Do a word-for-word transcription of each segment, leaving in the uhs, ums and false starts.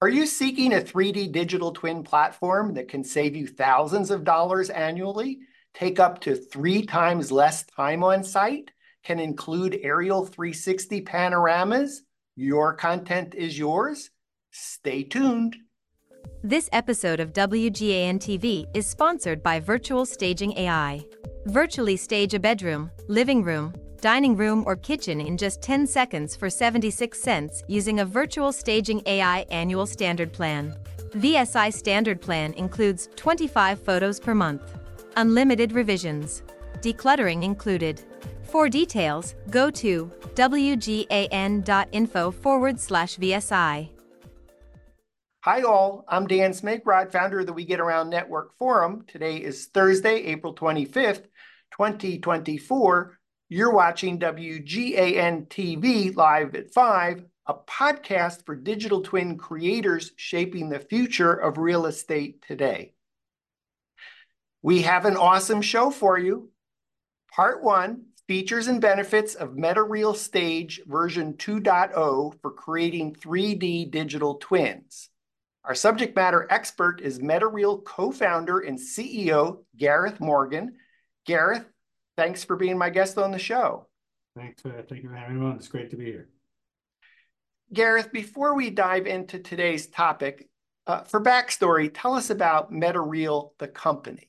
Are you seeking a three D digital twin platform that can save you thousands of dollars annually, take up to three times less time on site, can include aerial three sixty panoramas? Your content is yours? Stay tuned. This episode of W G A N T V is sponsored by Virtual Staging A I. Virtually stage a bedroom, living room, dining room, or kitchen in just ten seconds for seventy-six cents using a Virtual Staging A I annual standard plan. V S I standard plan includes twenty-five photos per month. Unlimited revisions. Decluttering included. For details, go to W G A N dot info forward slash V S I. Hi all, I'm Dan Smigrod, founder of the We Get Around Network Forum. Today is Thursday, April twenty-fifth, twenty twenty-four. You're watching W G A N T V Live at five, a podcast for digital twin creators shaping the future of real estate today. We have an awesome show for you. Part one, features and benefits of MetaReal Stage version two point oh for creating three D digital twins. Our subject matter expert is MetaReal co-founder and C E O, Gareth Morgan. Gareth, thanks for being my guest on the show. Thanks, uh, thank you for having me on. It's great to be here. Gareth, before we dive into today's topic, uh, for backstory, tell us about MetaReal, the company.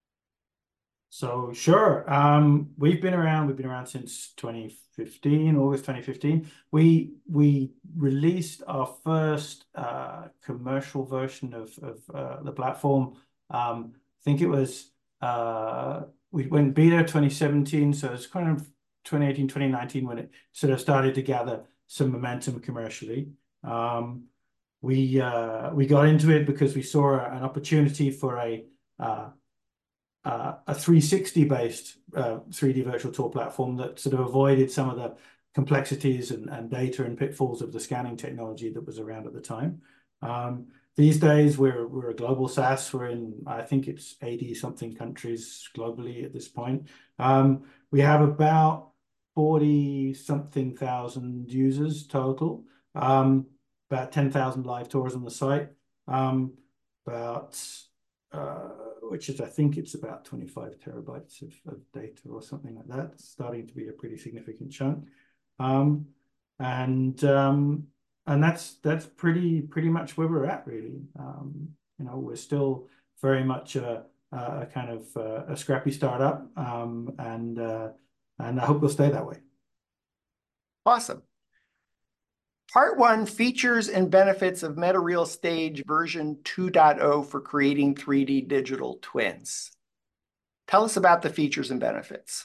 So sure, um, we've been around. We've been around since twenty fifteen, August twenty fifteen. We we released our first uh, commercial version of of uh, the platform. Um, I think it was uh, we went beta twenty seventeen, so it's kind of twenty eighteen, twenty nineteen when it sort of started to gather some momentum commercially. Um, we uh, we got into it because we saw an opportunity for a uh, Uh, a three sixty based uh, three D virtual tour platform that sort of avoided some of the complexities and, and data and pitfalls of the scanning technology that was around at the time. Um, these days, we're, we're a global SaaS. We're in, I think it's eighty something countries globally at this point. Um, we have about forty something thousand users total, um, about ten thousand live tours on the site, um, about uh, which is, I think it's about twenty-five terabytes of, of data or something like that. It's starting to be a pretty significant chunk. Um, and um, and that's that's pretty pretty much where we're at, really. Um, you know, we're still very much a, a kind of a, a scrappy startup, um, and uh, and I hope we'll stay that way. Awesome. Part one, features and benefits of MetaReal Stage version two point oh for creating three D digital twins. Tell us about the features and benefits.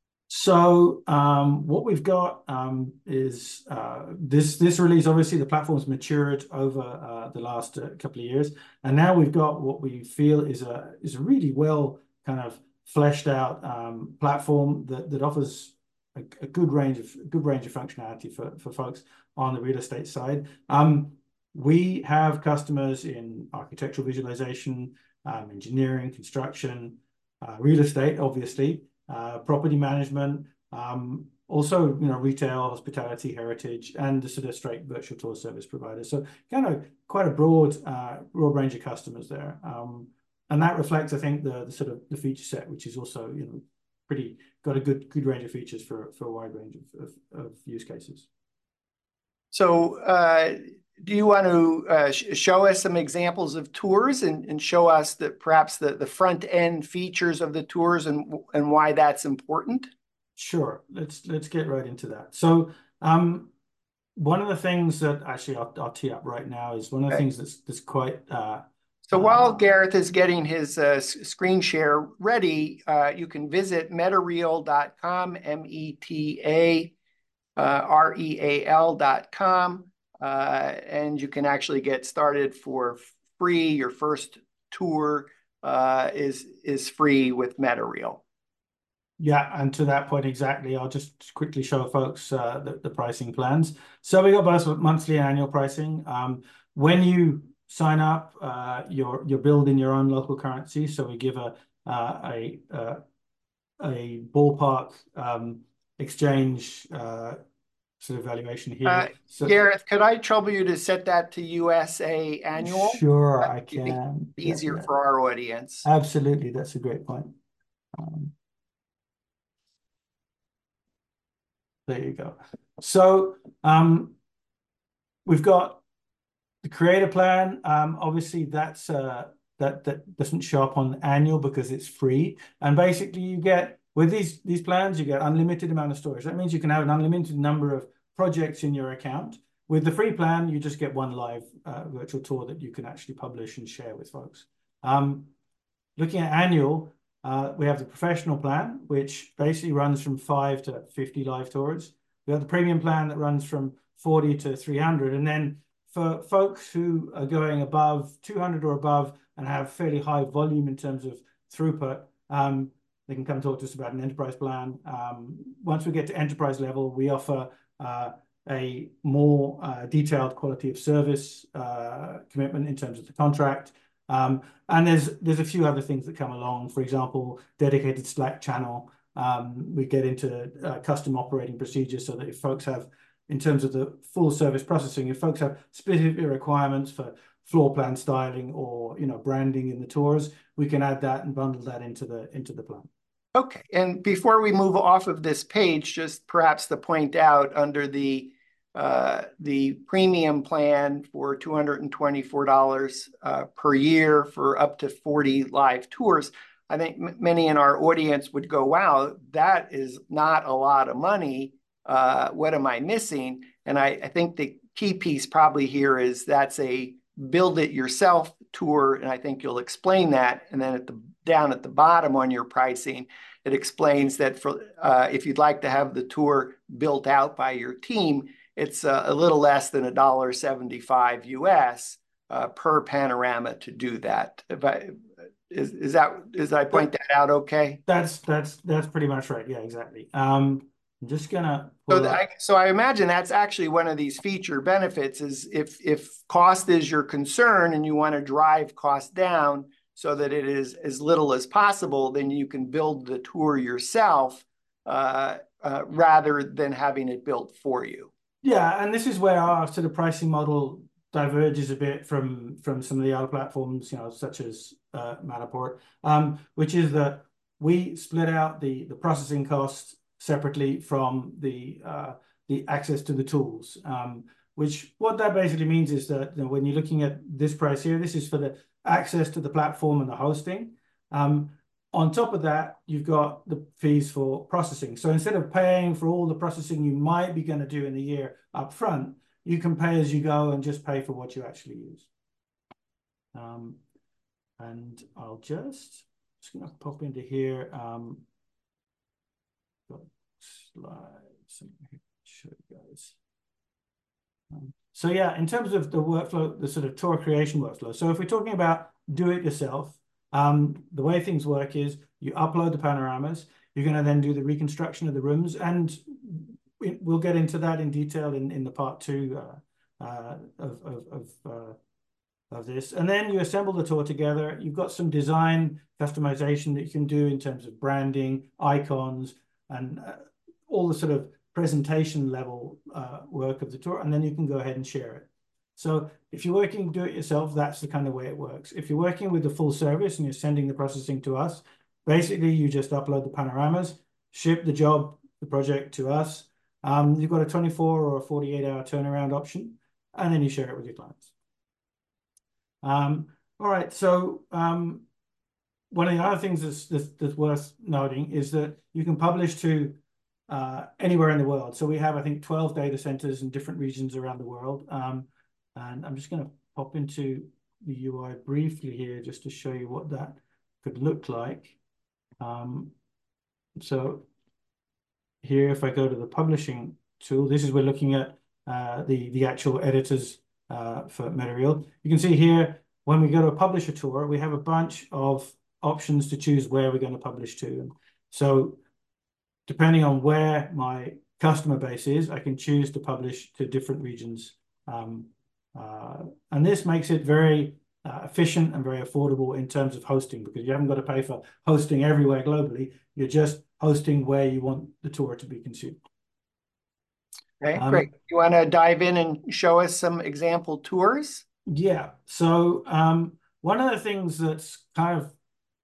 So um, what we've got um, is uh, this this release. Obviously, the platform's matured over uh, the last uh, couple of years, and now we've got what we feel is a is a really well kind of fleshed out um, platform that that offers a, a good range of good range of functionality for for folks on the real estate side. Um, we have customers in architectural visualization, um, engineering, construction, uh, real estate, obviously, uh, property management, um, also, you know, retail, hospitality, heritage, and the sort of straight virtual tour service providers. So kind of quite a broad, uh, broad range of customers there. Um, and that reflects, I think, the, the sort of the feature set, which is also, you know, pretty, got a good, good range of features for, for a wide range of, of, of use cases. So uh, do you want to uh, sh show us some examples of tours and, and show us that perhaps the, the front end features of the tours and, and why that's important? Sure. Let's let's get right into that. So um, one of the things that actually I'll, I'll tee up right now is one of the okay. things that's, that's quite... Uh, so while uh, Gareth is getting his uh, screen share ready, uh, you can visit metareal dot com, M E T A Uh, R E A L dot com, uh, and you can actually get started for free. Your first tour uh, is is free with MetaReal. Yeah, and to that point exactly, I'll just quickly show folks uh, the, the pricing plans. So we got both monthly and annual pricing. Um, when you sign up, uh, you're you're billed in your own local currency. So we give a uh, a uh, a ballpark um, exchange uh, sort of valuation here. Uh, so, Gareth, could I trouble you to set that to U S A annual? Sure, That I would be can. easier Yeah, yeah. for our audience. Absolutely, that's a great point. Um, there you go. So um, we've got the creator plan. Um, obviously, that's uh, that that doesn't show up on annual because it's free. And basically, you get with these these plans, you get unlimited amount of storage. That means you can have an unlimited number of projects in your account. With the free plan, you just get one live uh, virtual tour that you can actually publish and share with folks. Um, looking at annual, uh, we have the professional plan, which basically runs from five to fifty live tours. We have the premium plan that runs from forty to three hundred. And then for folks who are going above two hundred or above and have fairly high volume in terms of throughput, um, they can come talk to us about an enterprise plan. Um, once we get to enterprise level, we offer uh, a more uh, detailed quality of service uh, commitment in terms of the contract. Um, and there's there's a few other things that come along. For example, dedicated Slack channel. Um, we get into uh, custom operating procedures so that if folks have, in terms of the full service processing, if folks have specific requirements for floor plan styling or you know branding in the tours, we can add that and bundle that into the into the plan. Okay, and before we move off of this page, just perhaps to point out under the uh, the premium plan for two hundred twenty-four dollars uh, per year for up to forty live tours, I think m many in our audience would go, wow, that is not a lot of money. Uh, what am I missing? And I, I think the key piece probably here is that's a build it yourself tour, and I think you'll explain that. And then at the down at the bottom on your pricing, it explains that for uh, if you'd like to have the tour built out by your team, it's uh, a little less than a dollar seventy-five U S uh, per panorama to do that. If I, is is that is I point that out okay? That's that's that's pretty much right. Yeah, exactly. Um, I'm just gonna. So I, so I imagine that's actually one of these feature benefits is if if cost is your concern and you want to drive cost down so that it is as little as possible, then you can build the tour yourself uh, uh, rather than having it built for you. Yeah, and this is where our sort of pricing model diverges a bit from from some of the other platforms, you know, such as uh, Matterport, um, which is that we split out the the processing costs separately from the uh, the access to the tools. Um, which what that basically means is that you know, when you're looking at this price here, this is for the access to the platform and the hosting. Um, on top of that, you've got the fees for processing. So instead of paying for all the processing you might be going to do in the year up front, you can pay as you go and just pay for what you actually use. Um, and I'll just, just going to pop into here. Um, got slides. Show you guys. Um, so yeah, in terms of the workflow, the sort of tour creation workflow. So if we're talking about do it yourself, um, the way things work is you upload the panoramas. You're going to then do the reconstruction of the rooms, and we'll get into that in detail in in the part two uh, uh, of of of, uh, of this. And then you assemble the tour together. You've got some design customization that you can do in terms of branding, icons, and uh, all the sort of presentation level uh, work of the tour, and then you can go ahead and share it. So if you're working do it yourself, that's the kind of way it works. If you're working with the full service and you're sending the processing to us, basically you just upload the panoramas, ship the job, the project to us. Um, you've got a twenty-four or a forty-eight hour turnaround option, and then you share it with your clients. Um, all right, so um, one of the other things that's, that's, that's worth noting is that you can publish to uh, anywhere in the world. So we have, I think, twelve data centers in different regions around the world. Um, and I'm just going to pop into the U I briefly here just to show you what that could look like. Um, so here, if I go to the publishing tool, this is we're looking at uh, the, the actual editors uh, for Material. You can see here, when we go to publish a tour, we have a bunch of options to choose where we're going to publish to. And so depending on where my customer base is, I can choose to publish to different regions. Um, uh, and this makes it very uh, efficient and very affordable in terms of hosting, because you haven't got to pay for hosting everywhere globally. You're just hosting where you want the tour to be consumed. Okay, great. Um, You want to dive in and show us some example tours? yeah. So um, one of the things that's kind of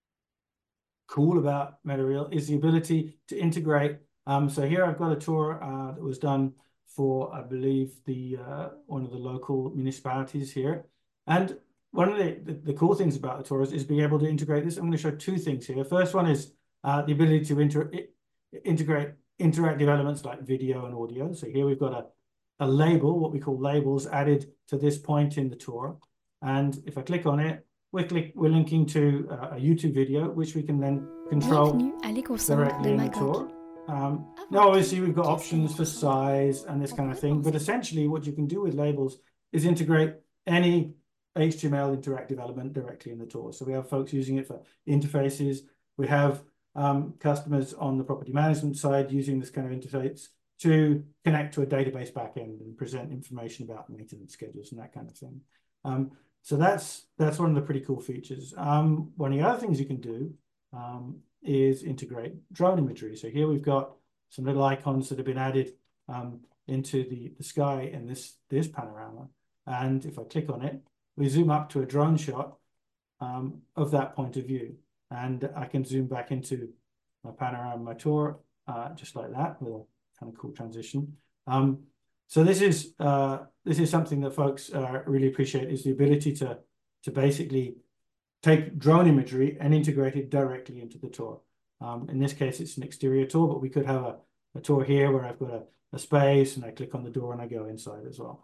cool about MetaReal is the ability to integrate. Um, so here I've got a tour uh, that was done for, I believe, the uh, one of the local municipalities here. And one of the, the, the cool things about the tours is being able to integrate this. I'm going to show two things here. First one is uh, the ability to inter integrate interactive elements like video and audio. So here we've got a, a label, what we call labels, added to this point in the tour. And if I click on it, we're, click, we're linking to uh, a YouTube video, which we can then control directly in the tour. Um, now, obviously, we've got options for size and this kind of thing, but essentially what you can do with labels is integrate any H T M L interactive element directly in the tour. So we have folks using it for interfaces. We have um, customers on the property management side using this kind of interface to connect to a database backend and present information about maintenance schedules and that kind of thing. Um, so that's that's one of the pretty cool features. Um, one of the other things you can do um, is integrate drone imagery. So here we've got some little icons that have been added um, into the, the sky in this, this panorama. And if I click on it, we zoom up to a drone shot um, of that point of view. And I can zoom back into my panorama, my tour, uh, just like that, with a kind of cool transition. Um, so this is uh, this is something that folks uh, really appreciate, is the ability to, to basically take drone imagery and integrate it directly into the tour. Um, in this case, it's an exterior tour, but we could have a, a tour here where I've got a, a space and I click on the door and I go inside as well.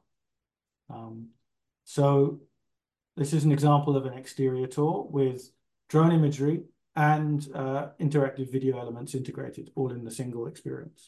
Um, so this is an example of an exterior tour with drone imagery and uh, interactive video elements integrated all in a single experience.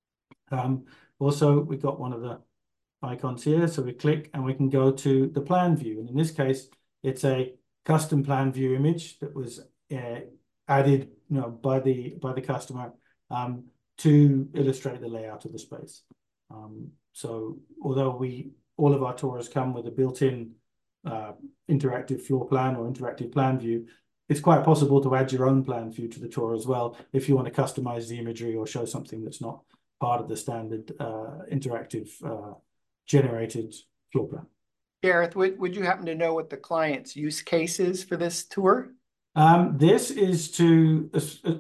Um, also, we've got one of the icons here. So we click and we can go to the plan view. And in this case, it's a custom plan view image that was uh, added, you know, by the by the customer um, to illustrate the layout of the space. Um, so although we all of our tours come with a built-in uh, interactive floor plan or interactive plan view, it's quite possible to add your own plan view to the tour as well if you want to customize the imagery or show something that's not part of the standard uh, interactive uh, generated floor plan. Gareth, would, would you happen to know what the client's use case is for this tour? Um, this is to, uh,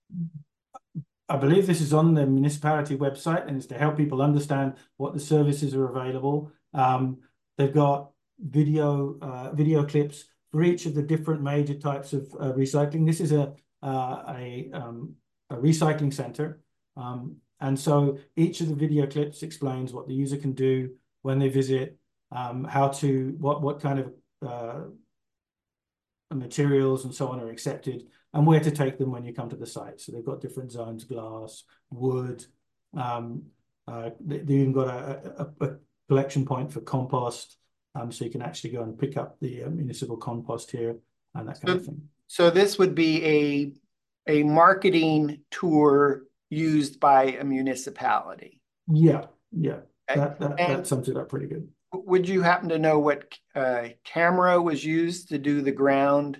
I believe this is on the municipality website, and it's to help people understand what the services are available. Um, they've got video uh, video clips for each of the different major types of uh, recycling. This is a uh, a, um, a recycling center, um, and so each of the video clips explains what the user can do when they visit, um, how to what what kind of uh, materials and so on are accepted, and where to take them when you come to the site. So they've got different zones: glass, wood. Um, uh, they, they've even got a, a, a collection point for compost. Um, so you can actually go and pick up the uh, municipal compost here and that kind so, of thing. So this would be a, a marketing tour used by a municipality. Yeah, yeah, Okay. that, that, that sums it up pretty good. Would you happen to know what uh, camera was used to do the ground?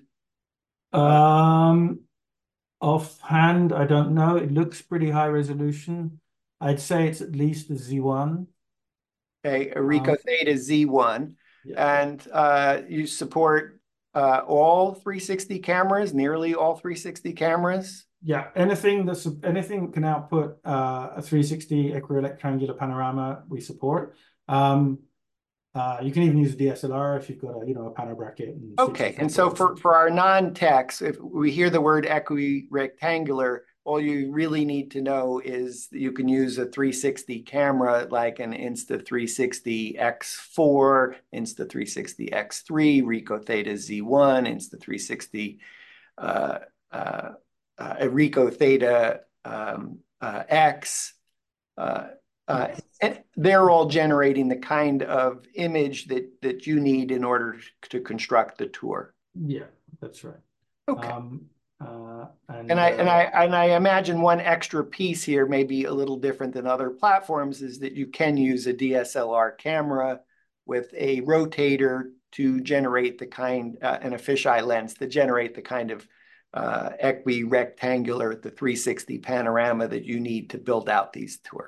Um, offhand, I don't know. It looks pretty high resolution. I'd say it's at least a Z one. Okay, a Ricoh um, Theta Z one. Yeah. And uh, you support uh, all three sixty cameras, nearly all three sixty cameras? Yeah, anything that's anything can output uh, a three sixty equirectangular panorama, we support. Um, uh, you can even use a D S L R if you've got a you know a panel bracket. And okay, and so for for our non-techs, if we hear the word equirectangular, all you really need to know is that you can use a three sixty camera like an Insta three sixty X four, Insta three sixty X three, Ricoh Theta Z one, Insta three sixty, uh, uh, uh, a Ricoh Theta um, uh, X. Uh, uh, and they're all generating the kind of image that that you need in order to construct the tour. Yeah, that's right. Okay. Um, Uh, and, and I uh, and I and I imagine one extra piece here, may be a little different than other platforms, is that you can use a D S L R camera with a rotator to generate the kind, uh, and a fisheye lens to generate the kind of uh, equi-rectangular, the three sixty panorama that you need to build out these tours.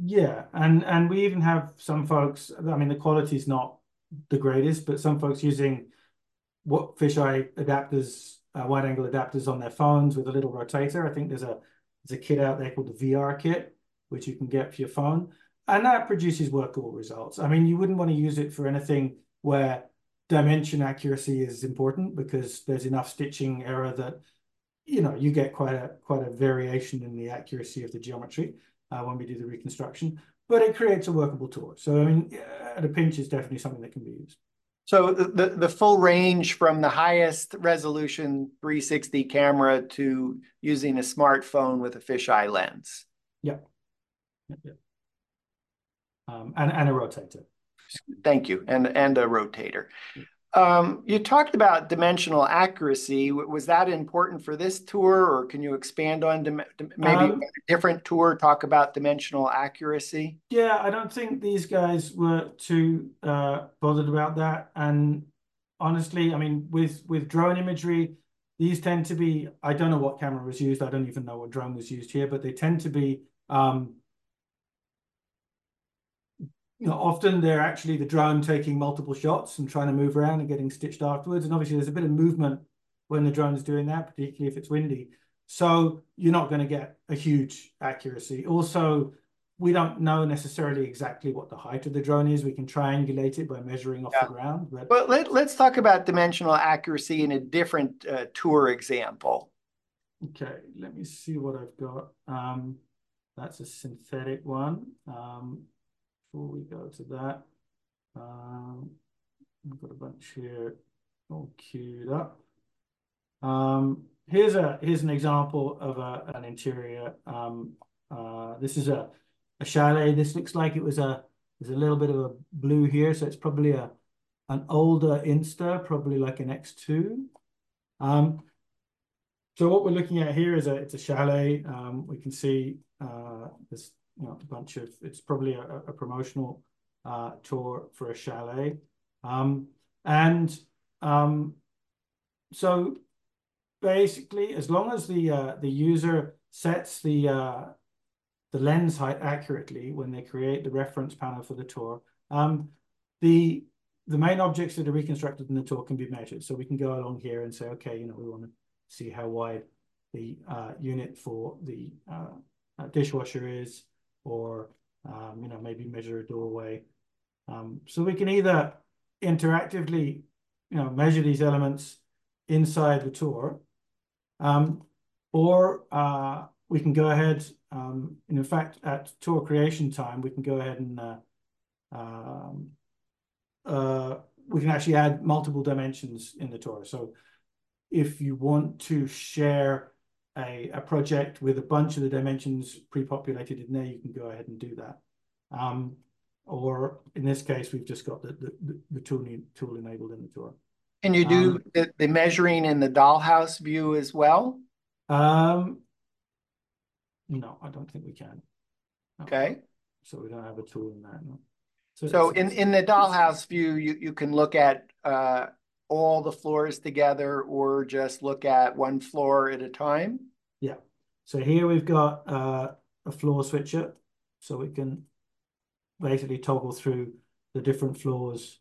Yeah, and and we even have some folks, I mean, the quality is not the greatest, but some folks using what fisheye adapters, uh, wide angle adapters on their phones with a little rotator. I think there's a there's a kit out there called the V R kit, which you can get for your phone, and that produces workable results. I mean, you wouldn't want to use it for anything where dimension accuracy is important because there's enough stitching error that you know you get quite a quite a variation in the accuracy of the geometry uh, when we do the reconstruction. But it creates a workable tour. So I mean, at a pinch, it's definitely something that can be used. So the, the, the full range from the highest resolution three sixty camera to using a smartphone with a fisheye lens. Yeah. Yeah, yeah. Um, and, and a rotator. Thank you. And, and a rotator. Um, you talked about dimensional accuracy. Was that important for this tour, or can you expand on maybe Um, a different tour, talk about dimensional accuracy? Yeah, I don't think these guys were too uh, bothered about that. And honestly, I mean, with with drone imagery, these tend to be, I don't know what camera was used. I don't even know what drone was used here, but they tend to be, um, you know, often they're actually the drone taking multiple shots and trying to move around and getting stitched afterwards. And obviously there's a bit of movement when the drone is doing that, particularly if it's windy. So you're not going to get a huge accuracy. Also, we don't know necessarily exactly what the height of the drone is. We can triangulate it by measuring off Yeah. the ground. But But let, let's talk about dimensional accuracy in a different uh, tour example. okay, let me see what I've got. Um, that's a synthetic one. Um, before we go to that, um, I've got a bunch here all queued up. Um, here's a here's an example of a, an interior. Um, uh, this is a, a chalet. This looks like it was a there's a little bit of a blue here, so it's probably a an older Insta, probably like an X two. Um, so what we're looking at here is a it's a chalet. Um, we can see uh, there's you know a bunch of it's probably a, a promotional uh, tour for a chalet, um, and um, so basically, as long as the uh, the user sets the uh, the lens height accurately when they create the reference panel for the tour, um, the the main objects that are reconstructed in the tour can be measured. So we can go along here and say, okay, you know, we want to see how wide the uh, unit for the uh, uh, dishwasher is, or um, you know, maybe measure a doorway. Um, so we can either interactively, you know, measure these elements inside the tour, um, or uh, we can go ahead, um, and in fact, at tour creation time, we can go ahead and uh, um, uh, we can actually add multiple dimensions in the tour. So if you want to share a, a project with a bunch of the dimensions pre-populated in there, you can go ahead and do that. Um, or in this case, we've just got the, the, the tool, tool enabled in the tour. Can you do Um, the, the measuring in the dollhouse view as well? Um, no, I don't think we can. No. Okay. So we don't have a tool in that. No. So, So it's, in, it's, in the dollhouse view, you, you can look at uh, all the floors together or just look at one floor at a time? Yeah. So here we've got uh, a floor switcher. So we can basically toggle through the different floors.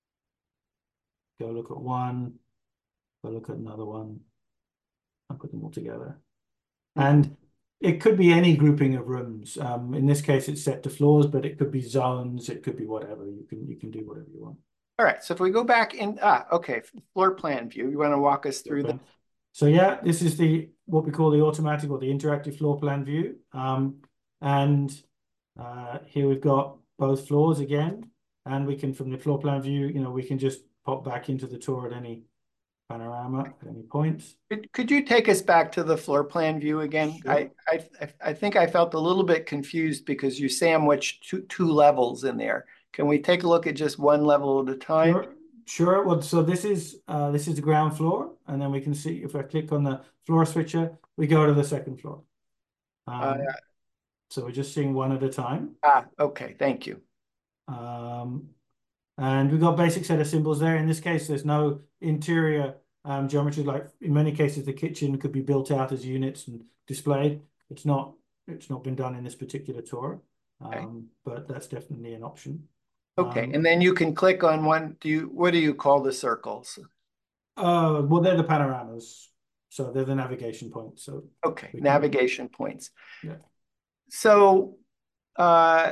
Go look at one, go look at another one, and put them all together. Mm-hmm. And it could be any grouping of rooms. Um, in this case, it's set to floors, but it could be zones. It could be whatever. You can you can do whatever you want. All right. So if we go back in, ah, okay, floor plan view. You want to walk us through that? So yeah, this is the what we call the automatic or the interactive floor plan view. Um, and uh, here we've got both floors again, and we can from the floor plan view, you know, we can just pop back into the tour at any panorama at any point. Could, could you take us back to the floor plan view again? Sure. I, I I think I felt a little bit confused because you sandwiched two two levels in there. Can we take a look at just one level at a time? Sure. Sure. Well, so this is uh, this is the ground floor, and then we can see if I click on the floor switcher, we go to the second floor. Um, uh, so we're just seeing one at a time. Ah, okay. Thank you. Um, and we've got basic set of symbols there. In this case, there's no interior um, geometry. Like in many cases, the kitchen could be built out as units and displayed. It's not. It's not been done in this particular tour. Okay. Um, but that's definitely an option. Okay, Um, and then you can click on one. Do you, what do you call the circles? uh, well, they're the panoramas, so they're the navigation points. So Okay, we can, navigation points. yeah. So, uh,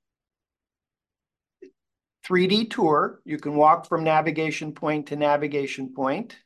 three D tour, you can walk from navigation point to navigation point.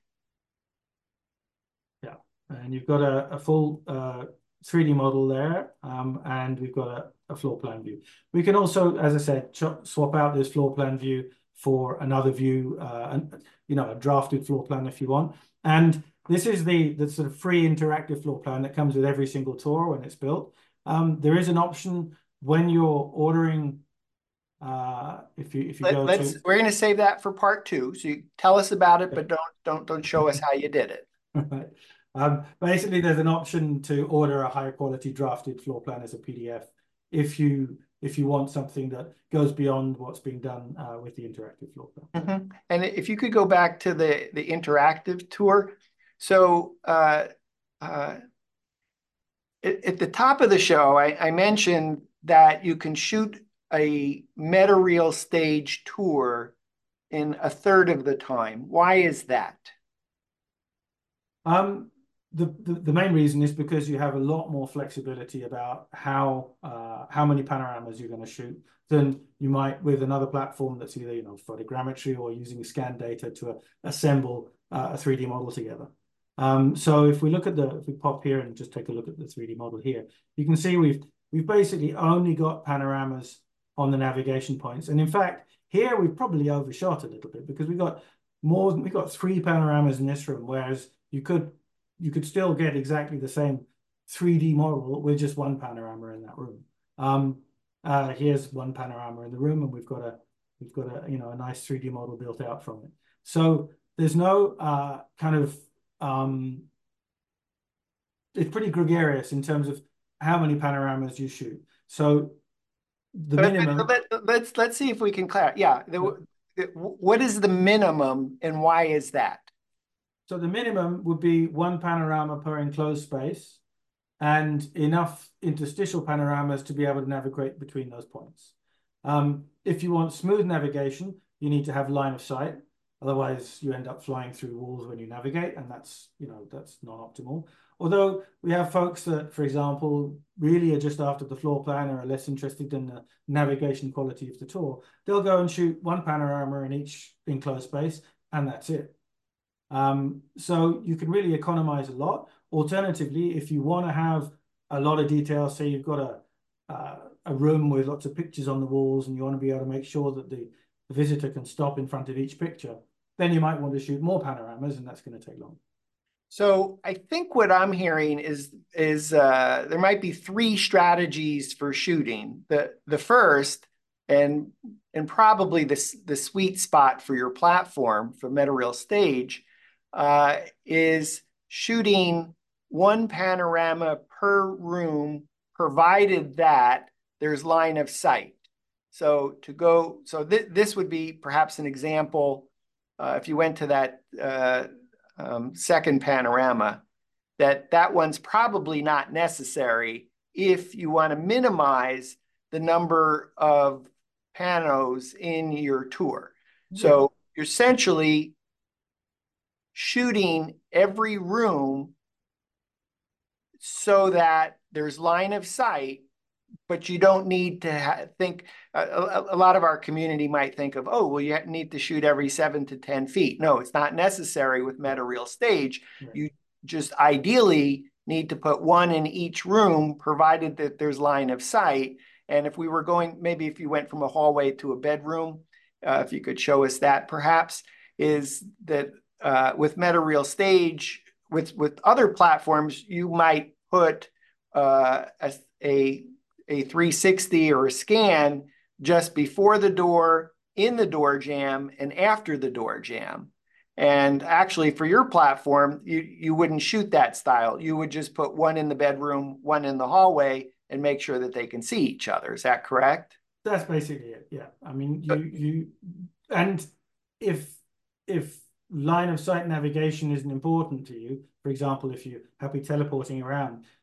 Yeah, and you've got a, a full uh, three D model there, um, and we've got a, a floor plan view. We can also, as I said, swap out this floor plan view for another view, uh, and you know, a drafted floor plan if you want. And this is the the sort of free interactive floor plan that comes with every single tour when it's built. Um, there is an option when you're ordering. Uh, if you if you Let, go let's, to we're going to save that for part two. So you tell us about it, but don't, don't, don't show us how you did it. Right. Um, basically, there's an option to order a higher quality drafted floor plan as a P D F if you if you want something that goes beyond what's being done uh, with the interactive floor plan. Mm-hmm. And if you could go back to the the interactive tour, so uh, uh, at, at the top of the show, I, I mentioned that you can shoot a MetaReal stage tour in a third of the time. Why is that? Um, the, the the main reason is because you have a lot more flexibility about how uh, how many panoramas you're going to shoot than you might with another platform that's either you know photogrammetry or using scan data to uh, assemble uh, a three D model together. Um, so if we look at the if we pop here and just take a look at the three D model here, you can see we've we've basically only got panoramas on the navigation points, and in fact here we've probably overshot a little bit because we got more we got three panoramas in this room, whereas you could you could still get exactly the same three D model with just one panorama in that room. Um, uh, here's one panorama in the room, and we've got a we've got a you know a nice three D model built out from it. So there's no uh, kind of um, it's pretty gregarious in terms of how many panoramas you shoot. So the But, minimum. but let, let's let's see if we can clarify. Yeah, the, the, what is the minimum and why is that? So the minimum would be one panorama per enclosed space and enough interstitial panoramas to be able to navigate between those points. Um, if you want smooth navigation, you need to have line of sight. Otherwise, you end up flying through walls when you navigate, and that's, you know, that's not optimal. Although we have folks that, for example, really are just after the floor plan or are less interested in the navigation quality of the tour, they'll go and shoot one panorama in each enclosed space, and that's it. Um, so you can really economize a lot. Alternatively, if you want to have a lot of detail, say you've got a, uh, a room with lots of pictures on the walls and you want to be able to make sure that the, the visitor can stop in front of each picture, then you might want to shoot more panoramas, and that's going to take long. So I think what I'm hearing is is uh, there might be three strategies for shooting. The the first and and probably the the sweet spot for your platform for MetaReal Stage uh, is shooting one panorama per room, provided that there's line of sight. So to go, so th this would be perhaps an example. Uh, if you went to that uh, um, second panorama, that that one's probably not necessary if you want to minimize the number of panos in your tour. Yeah. So you're essentially shooting every room so that there's line of sight, but you don't need to think. Uh, a, a lot of our community might think of, oh, well, you need to shoot every seven to ten feet. No, it's not necessary with MetaReal Stage. Right. You just ideally need to put one in each room, provided that there's line of sight. And if we were going, maybe if you went from a hallway to a bedroom, uh, if you could show us that perhaps, is that uh, with MetaReal Stage, with, with other platforms, you might put uh, a, a a three sixty or a scan just before the door, in the door jamb, and after the door jamb. And actually, for your platform, you, you wouldn't shoot that style. You would just put one in the bedroom, one in the hallway, and make sure that they can see each other. Is that correct? That's basically it. Yeah. I mean, you you and if if line of sight navigation isn't important to you, for example, if you're happy teleporting around,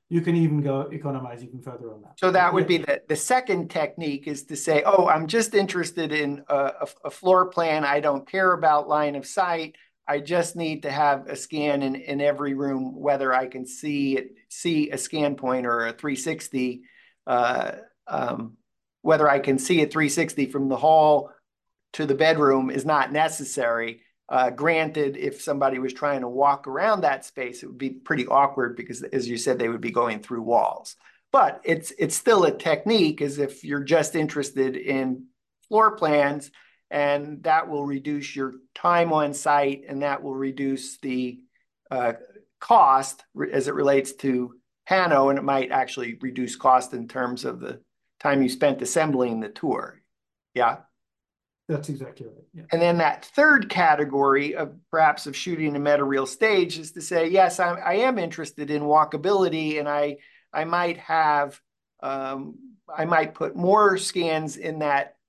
you can even go economize even further on that. So that would be the, the second technique, is to say, oh, I'm just interested in a, a, a floor plan. I don't care about line of sight. I just need to have a scan in, in every room, whether I can see it, see a scan point or a three sixty, uh, um, whether I can see a three sixty from the hall to the bedroom is not necessary. Uh, granted, if somebody was trying to walk around that space, it would be pretty awkward because, as you said, they would be going through walls. But it's it's still a technique, as if you're just interested in floor plans, and that will reduce your time on site, and that will reduce the uh, cost as it relates to Pano, and it might actually reduce cost in terms of the time you spent assembling the tour. Yeah. That's exactly right. Yeah. And then that third category of perhaps of shooting a meta real stage is to say, yes, I, I am interested in walkability, and I I might have um, I might put more scans in that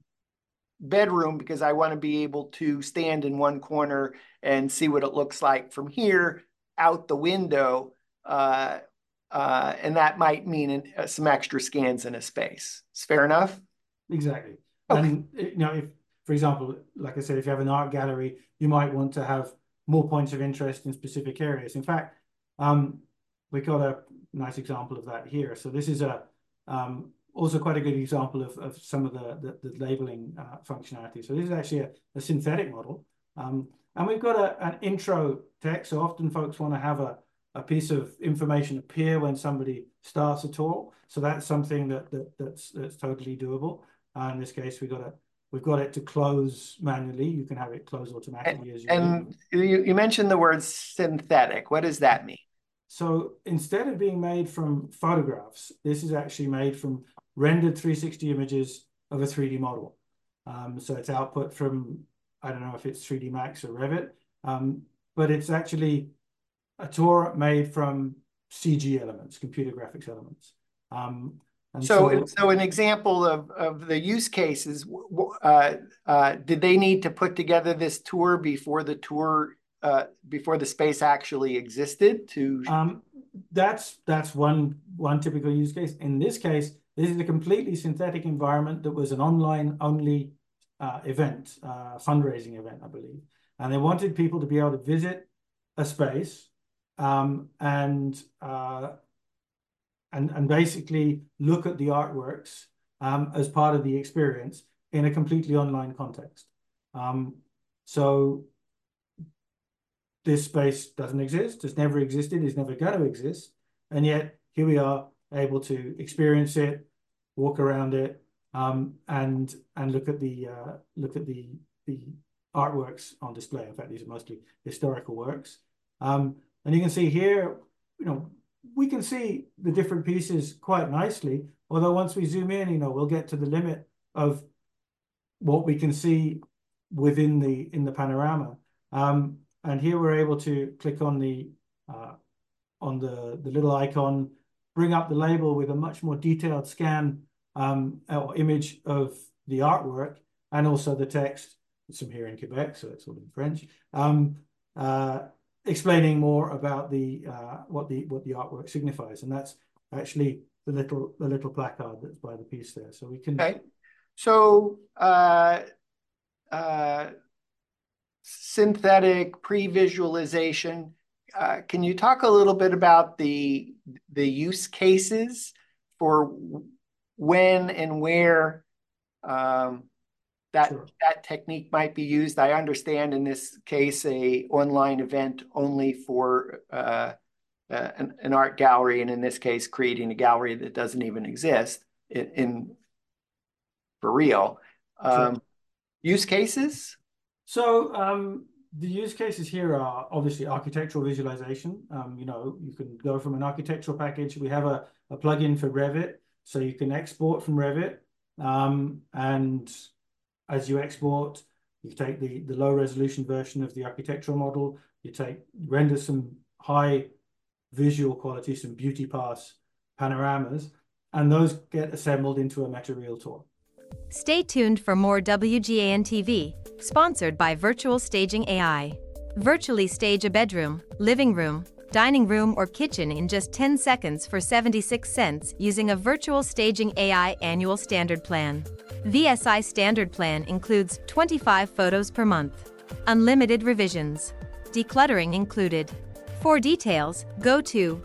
bedroom because I want to be able to stand in one corner and see what it looks like from here out the window. Uh, uh, and that might mean an, uh, some extra scans in a space. It's fair enough? Exactly. Okay. And, you know, if, for example, like I said, if you have an art gallery, you might want to have more points of interest in specific areas. In fact, um, we got a nice example of that here. So this is a um, also quite a good example of, of some of the, the, the labeling uh, functionality. So this is actually a, a synthetic model. Um, and we've got a, an intro text. So often folks want to have a, a piece of information appear when somebody starts a tour. So that's something that, that that's, that's totally doable. Uh, in this case, we got a we've got it to close manually. You can have it close automatically. And, as you and you, you mentioned the word synthetic. What does that mean? So instead of being made from photographs, this is actually made from rendered three sixty images of a three D model. Um, so it's output from, I don't know if it's three D Max or Revit, um, but it's actually a tour made from C G elements, computer graphics elements. Um, And so, so, so an example of, of the use cases, uh, uh, did they need to put together this tour before the tour, uh, before the space actually existed? To um, that's that's one one typical use case. In this case, this is a completely synthetic environment that was an online only uh, event, uh, fundraising event, I believe, and they wanted people to be able to visit a space um, and. Uh, And, and basically look at the artworks um, as part of the experience in a completely online context. Um, so this space doesn't exist, it's never existed, it's never going to exist. And yet here we are able to experience it, walk around it, um, and and look at the uh, look at the the artworks on display. In fact, these are mostly historical works. Um, and you can see here, you know, we can see the different pieces quite nicely, although once we zoom in, you know, we'll get to the limit of what we can see within the in the panorama. Um, and here we're able to click on the uh, on the, the little icon, bring up the label with a much more detailed scan um, or image of the artwork, and also the text. It's from here in Quebec, so it's all in French. Um, uh, explaining more about the uh, what the what the artwork signifies, and that's actually the little the little placard that's by the piece there. So we can. Okay, so uh, uh, synthetic pre-visualization. Uh, can you talk a little bit about the the use cases for when and where um, that Sure. that technique might be used? I understand in this case a online event only for uh, uh, an, an art gallery, and in this case creating a gallery that doesn't even exist in, in for real. Um, Sure. Use cases? So um, the use cases here are obviously architectural visualization. Um, you know, you can go from an architectural package. We have a, a plugin for Revit, so you can export from Revit. Um, and as you export, you take the, the low resolution version of the architectural model, you take render some high visual quality, some beauty pass panoramas, and those get assembled into a meta real tour. Stay tuned for more W G A N T V, sponsored by Virtual Staging A I. Virtually stage a bedroom, living room, dining room, or kitchen in just ten seconds for seventy-six cents using a Virtual Staging A I annual standard plan. V S I standard plan includes twenty-five photos per month. Unlimited revisions. Decluttering included. For details, go to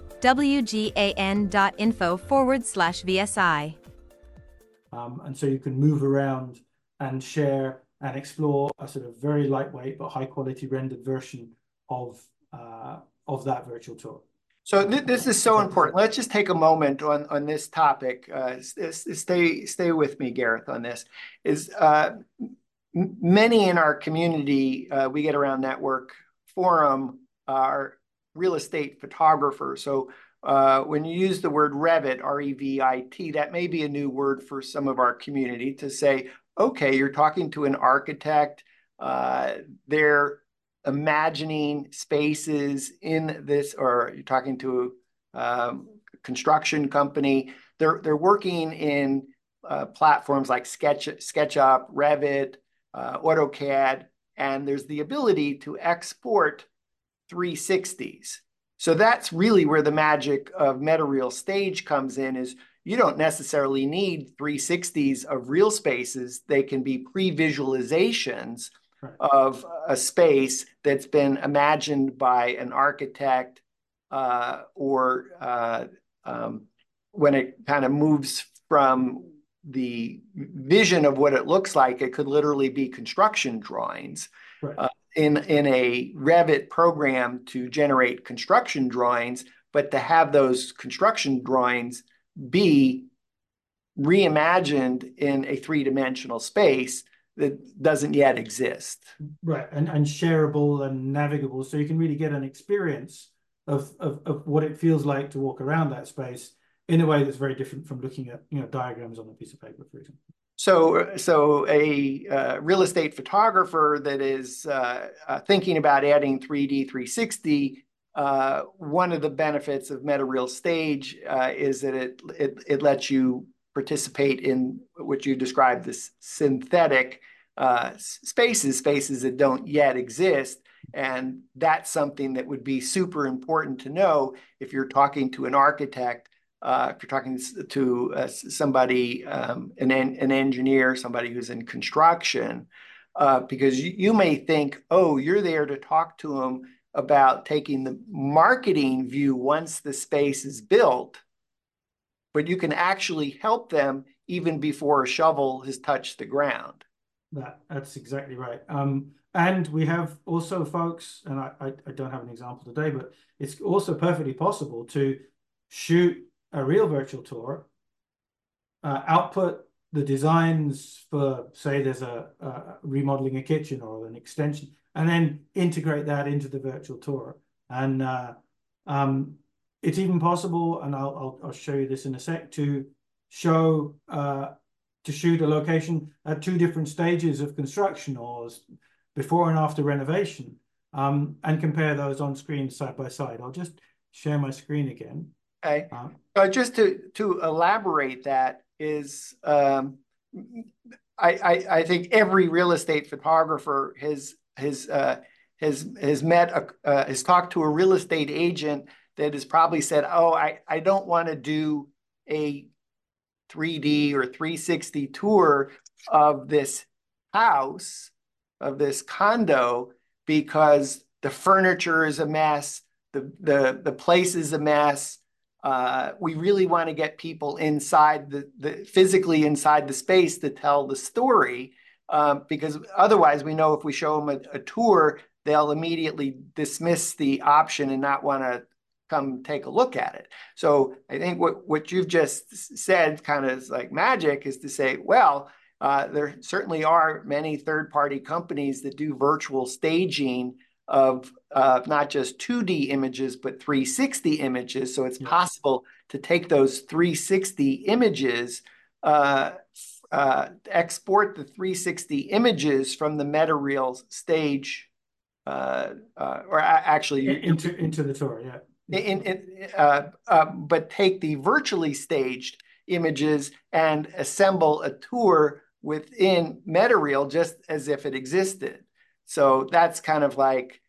wgan.info forward slash VSI. Um, and so you can move around and share and explore a sort of very lightweight but high quality rendered version of uh, of that virtual tour. So th this is so important. Let's just take a moment on on this topic. Uh, stay stay with me, Gareth, on this. Is uh, many in our community, uh, We Get Around Network Forum, are real estate photographers. So uh, when you use the word Revit, R E V I T, that may be a new word for some of our community to say, okay, you're talking to an architect. Uh, they're imagining spaces in this, or you're talking to um, a construction company. They're they're working in uh, platforms like Sketch SketchUp, Revit, uh, AutoCAD, and there's the ability to export three sixties. So that's really where the magic of MetaReal Stage comes in. Is you don't necessarily need three sixties of real spaces. They can be pre-visualizations right. of a space that's been imagined by an architect, uh, or uh, um, when it kind of moves from the vision of what it looks like, it could literally be construction drawings. Right. Uh, in, in a Revit program to generate construction drawings, but to have those construction drawings be reimagined in a three-dimensional space that doesn't yet exist. Right, and, and shareable and navigable, so you can really get an experience of, of, of what it feels like to walk around that space in a way that's very different from looking at, you know, diagrams on a piece of paper, for example. So, so a uh, real estate photographer that is uh, uh, thinking about adding three D, three sixty, uh, one of the benefits of MetaReal Stage uh, is that it, it it lets you participate in what you described as synthetic uh, spaces, spaces that don't yet exist. And that's something that would be super important to know if you're talking to an architect. Uh, if you're talking to uh, somebody, um, an, an engineer, somebody who's in construction, uh, because you, you may think, oh, you're there to talk to them about taking the marketing view once the space is built, but you can actually help them even before a shovel has touched the ground. That, that's exactly right. Um, and we have also folks, and I, I, I don't have an example today, but it's also perfectly possible to shoot a real virtual tour, uh, output the designs for, say, there's a, a remodeling a kitchen or an extension, and then integrate that into the virtual tour. And uh, um, it's even possible, and I'll, I'll, I'll show you this in a sec, to show, uh, to shoot a location at two different stages of construction or before and after renovation, um, and compare those on screen side by side. I'll just share my screen again. Okay. Uh, just to to elaborate, that is, um, I, I I think every real estate photographer has has uh, has has met a, uh, has talked to a real estate agent that has probably said, "Oh, I I don't want to do a three D or three sixty tour of this house, of this condo, because the furniture is a mess, the the the place is a mess." Uh, we really want to get people inside the, the physically inside the space to tell the story, um, because otherwise we know if we show them a, a tour, they'll immediately dismiss the option and not want to come take a look at it. So I think what, what you've just said kind of is like magic, is to say, well, uh, there certainly are many third-party companies that do virtual staging of uh, not just two D images, but three sixty images. So it's yeah. possible to take those three sixty images, uh, uh, export the three sixty images from the MetaReal Stage, uh, uh, or actually into into the tour, yeah. In, in, uh, uh, but take the virtually staged images and assemble a tour within MetaReal just as if it existed. So that's kind of like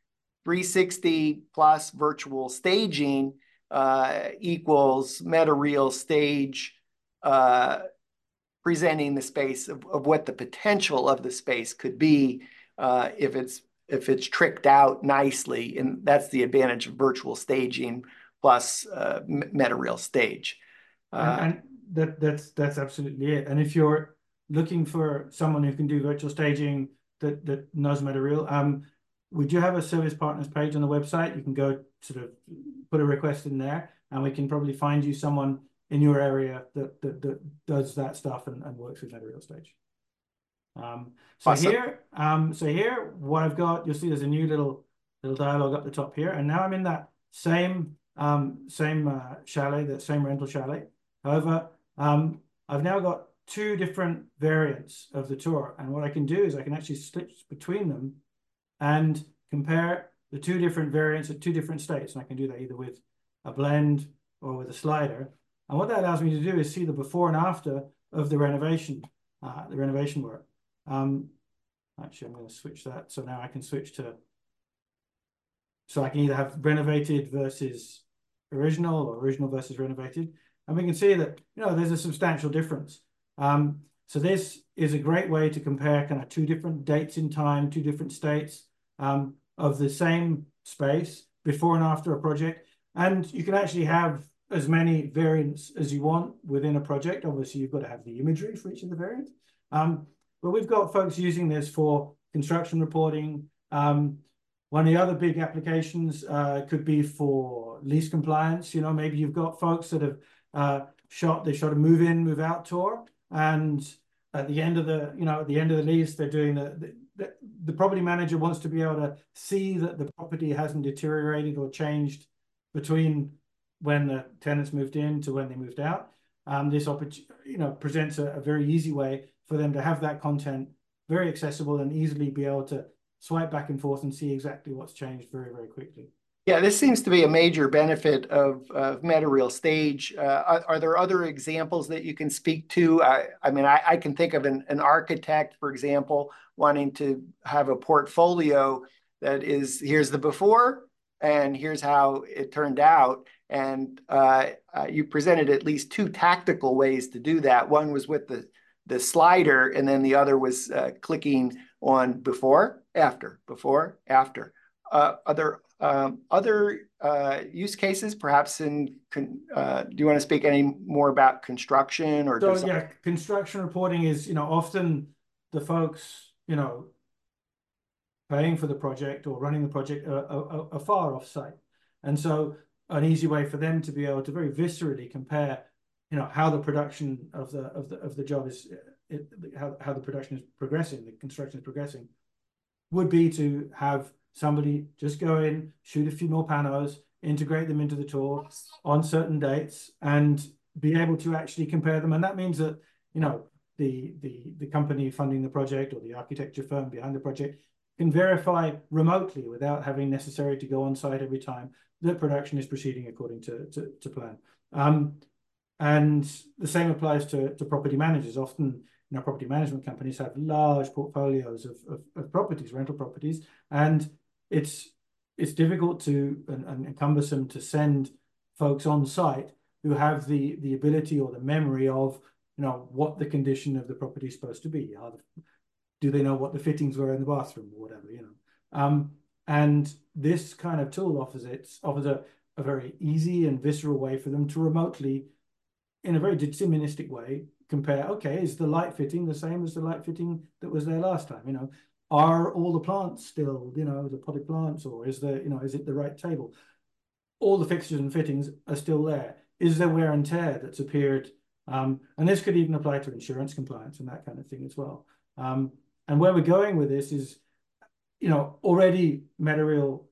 three sixty plus virtual staging uh, equals MetaReal stage uh, presenting the space of, of what the potential of the space could be uh, if it's if it's tricked out nicely. And that's the advantage of virtual staging plus uh, MetaReal stage. Uh, and, and that that's that's absolutely it. And if you're looking for someone who can do virtual staging that that knows MetaReal, um, we do have a service partners page on the website. You can go sort of put a request in there, and we can probably find you someone in your area that that, that does that stuff and, and works with MetaReal Stage. Um, so awesome. here, um, so here, what I've got, you'll see there's a new little little dialogue up the top here, and now I'm in that same um, same uh, chalet, that same rental chalet. However, um, I've now got two different variants of the tour, and what I can do is I can actually switch between them and compare the two different variants at two different states, and I can do that either with a blend or with a slider. And what that allows me to do is see the before and after of the renovation, uh, the renovation work. Um, actually, I'm going to switch that. So now I can switch to, so I can either have renovated versus original or original versus renovated. And we can see that, you know, there's a substantial difference. Um, so this is a great way to compare kind of two different dates in time, two different states um, of the same space before and after a project. And you can actually have as many variants as you want within a project. Obviously, you've got to have the imagery for each of the variants. Um, but we've got folks using this for construction reporting. Um, one of the other big applications uh, could be for lease compliance. You know, maybe you've got folks that have uh, shot, they shot a move in, move out tour. And at the end of the, you know, at the end of the lease, they're doing the, the, the property manager wants to be able to see that the property hasn't deteriorated or changed between when the tenants moved in to when they moved out. Um, this you know presents a, a very easy way for them to have that content very accessible and easily be able to swipe back and forth and see exactly what's changed very, very quickly. Yeah, this seems to be a major benefit of, of MetaReal Stage. Uh, are, are there other examples that you can speak to? I, I mean, I, I can think of an, an architect, for example, wanting to have a portfolio that is, here's the before, and here's how it turned out. And uh, uh, you presented at least two tactical ways to do that. One was with the, the slider, and then the other was uh, clicking on before, after, before, after. Uh, are there um, other uh, use cases, perhaps in, uh, do you want to speak any more about construction or So design? yeah, construction reporting is, you know, often the folks, you know, paying for the project or running the project are, are, are far off site. And so an easy way for them to be able to very viscerally compare, you know, how the production of the of the of the job is, it, how how the production is progressing, the construction is progressing, would be to have somebody just go in, shoot a few more panos, integrate them into the tour on certain dates, and be able to actually compare them. And that means that, you know, the the the company funding the project or the architecture firm behind the project can verify remotely without having necessary to go on site every time that production is proceeding according to, to, to plan. Um, and the same applies to, to property managers. Often, you know, property management companies have large portfolios of, of, of properties, rental properties, and it's it's difficult to and, and cumbersome to send folks on site who have the the ability or the memory of, you know, what the condition of the property is supposed to be. Are the, do they know what the fittings were in the bathroom or whatever, you know? Um, and this kind of tool offers it offers a, a very easy and visceral way for them to remotely, in a very deterministic way, compare, okay, is the light fitting the same as the light fitting that was there last time? You know, are all the plants still, you know, the potted plants, or is there, you know, is it the right table? All the fixtures and fittings are still there. Is there wear and tear that's appeared? Um, and this could even apply to insurance compliance and that kind of thing as well. Um, and where we're going with this is, you know, already MetaReal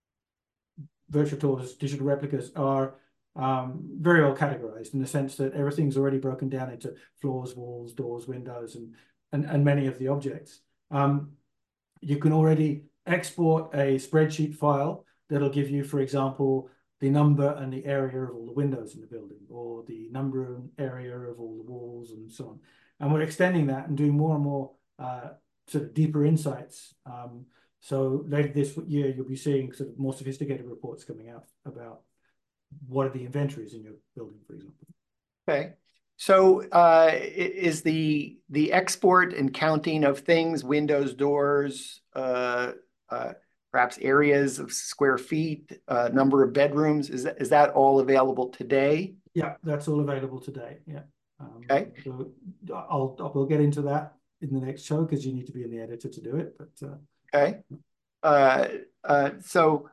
virtual tours, digital replicas are um, very well categorized in the sense that everything's already broken down into floors, walls, doors, windows, and and, and many of the objects. Um, you can already export a spreadsheet file that'll give you, for example, the number and the area of all the windows in the building, or the number and area of all the walls, and so on. And we're extending that and doing more and more uh, sort of deeper insights. Um, So later this year, you'll be seeing sort of more sophisticated reports coming out about what are the inventories in your building, for example. Okay. So uh, is the the export and counting of things, windows, doors, uh, uh, perhaps areas of square feet, uh, number of bedrooms, is that, is that all available today? Yeah, that's all available today. Yeah. Um, okay. So I'll, I'll we'll get into that in the next show because you need to be in the editor to do it. But uh, okay. Uh, uh, so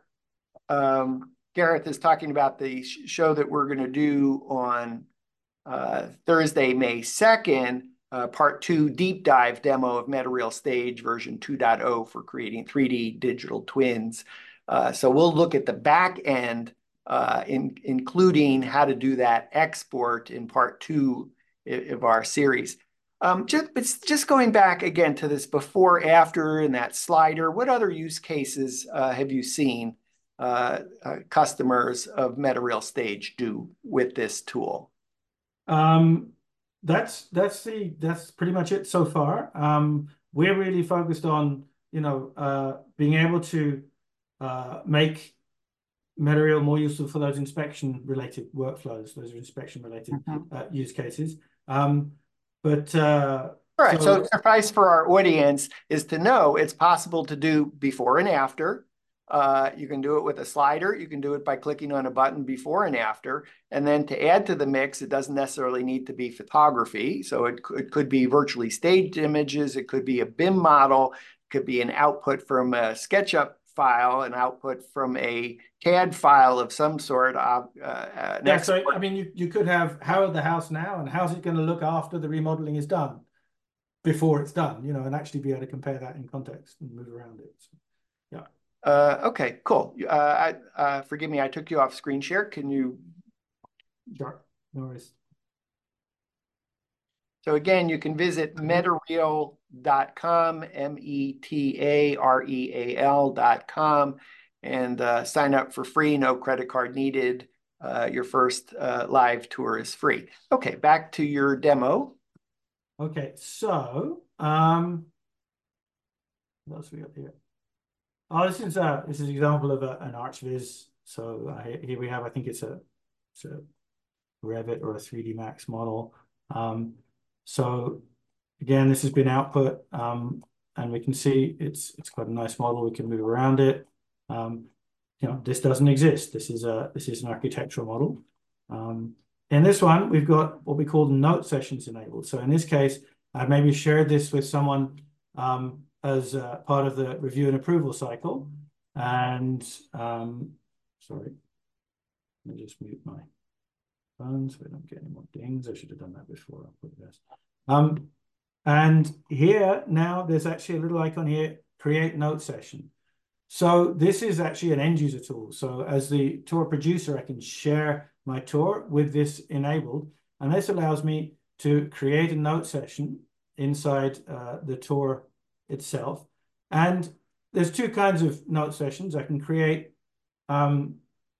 um, Gareth is talking about the sh show that we're going to do on uh, Thursday, May second, uh, part two deep dive demo of MetaReal Stage version two point oh for creating three D digital twins. Uh, so we'll look at the back end, uh, in, including how to do that export in part two of our series. Um, just, it's just going back again to this before, after, and that slider. What other use cases uh, have you seen uh, uh, customers of MetaReal Stage do with this tool? Um, that's that's the that's pretty much it so far. Um, we're really focused on, you know, uh, being able to uh, make MetaReal more useful for those inspection-related workflows, those inspection-related mm-hmm. uh, use cases. Um, but uh, all right, so, so suffice for our audience is to know it's possible to do before and after. Uh, you can do it with a slider. You can do it by clicking on a button before and after. And then to add to the mix, it doesn't necessarily need to be photography. So it, it could be virtually staged images. It could be a B I M model. It could be an output from a SketchUp file, an output from a C A D file of some sort. Uh, uh, yeah, so I mean, you, you could have how is the house now and how's it going to look after the remodeling is done, before it's done, you know, and actually be able to compare that in context and move around it. So, yeah. Uh, okay, cool. Uh, I, uh, forgive me, I took you off screen share. Can you? Sure, no worries. So again, you can visit metareal dot com, M E T A R E A L dot com, and uh, sign up for free, no credit card needed. Uh, your first uh, live tour is free. Okay, back to your demo. Okay, so um, what else we got here? Oh, this is a this is an example of a, an ArchViz. So uh, here we have, I think it's a it's a Revit or a three D Max model. Um, so again, this has been output, um, and we can see it's it's quite a nice model. We can move around it. Um, you know, this doesn't exist. This is a this is an architectural model. Um, in this one, we've got what we call note sessions enabled. So in this case, I've maybe shared this with someone um, as uh, part of the review and approval cycle. And um, sorry, let me just mute my phone so we don't get any more dings. I should have done that before I put this. Um, and here now there's actually a little icon here, create note session. So this is actually an end user tool. So as the tour producer, I can share my tour with this enabled. And this allows me to create a note session inside uh, the tour itself. And there's two kinds of note sessions I can create. Um,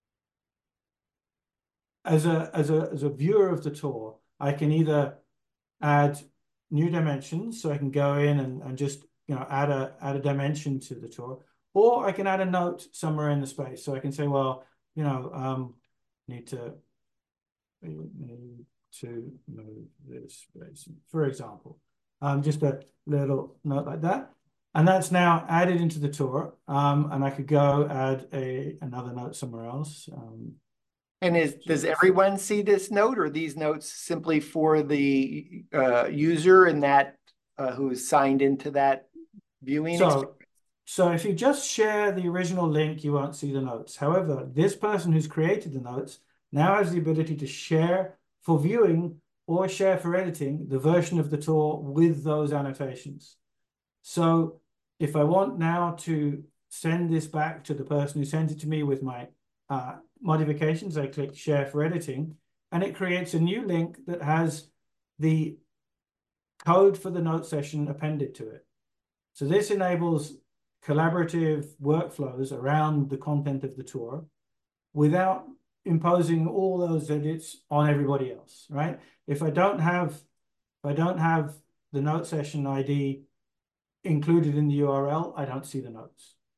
as a as a as a viewer of the tour, I can either add new dimensions, so I can go in and, and just you know add a add a dimension to the tour, or I can add a note somewhere in the space. So I can say, well, you know, um, need to need to move this space, for example. Um, just a little note like that. And that's now added into the tour. Um, and I could go add a another note somewhere else. Um, and is does everyone see this note, or are these notes simply for the uh, user and that uh, who is signed into that viewing so, experience? So if you just share the original link, you won't see the notes. However, this person who's created the notes now has the ability to share for viewing or share for editing the version of the tour with those annotations. So if I want now to send this back to the person who sent it to me with my uh, modifications, I click share for editing, and it creates a new link that has the code for the note session appended to it. So this enables collaborative workflows around the content of the tour without imposing all those edits on everybody else, right? If I don't have, if I don't have the note session I D included in the U R L, I don't see the notes.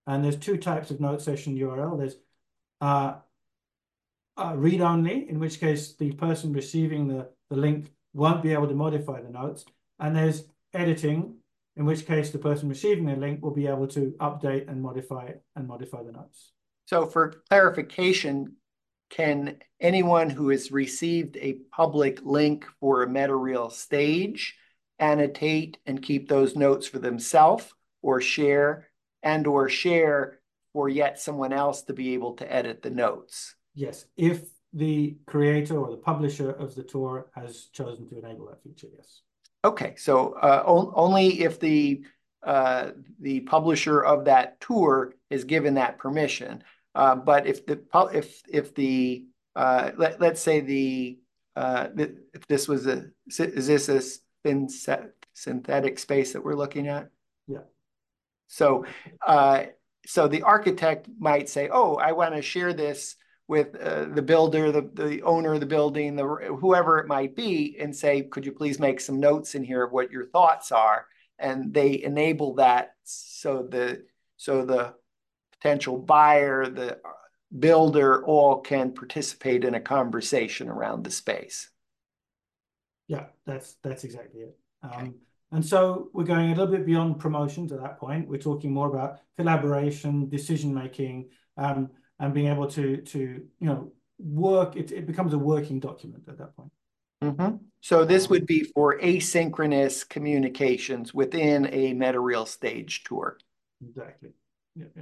And there's two types of note session U R L. There's uh, uh, read-only, in which case the person receiving the, the link won't be able to modify the notes. And there's editing, in which case the person receiving the link will be able to update and modify and modify the notes. So for clarification, can anyone who has received a public link for a MetaReal stage annotate and keep those notes for themselves, or share and or share for yet someone else to be able to edit the notes? Yes, if the creator or the publisher of the tour has chosen to enable that feature, yes. Okay, so uh, on, only if the uh, the publisher of that tour is given that permission. Uh, but if the if if the uh, let let's say the uh, if this was a is this a synthetic space that we're looking at? Yeah. So uh, so the architect might say, oh, I want to share this with uh, the builder, the, the owner of the building, the whoever it might be, and say, could you please make some notes in here of what your thoughts are? And they enable that so the so the potential buyer, the builder, all can participate in a conversation around the space. Yeah, that's that's exactly it. Um, okay. And so we're going a little bit beyond promotions at that point. We're talking more about collaboration, decision making, um, and being able to to you know work. It it becomes a working document at that point. Mm-hmm. So this would be for asynchronous communications within a MetaReal stage tour. Exactly. Yeah. yeah.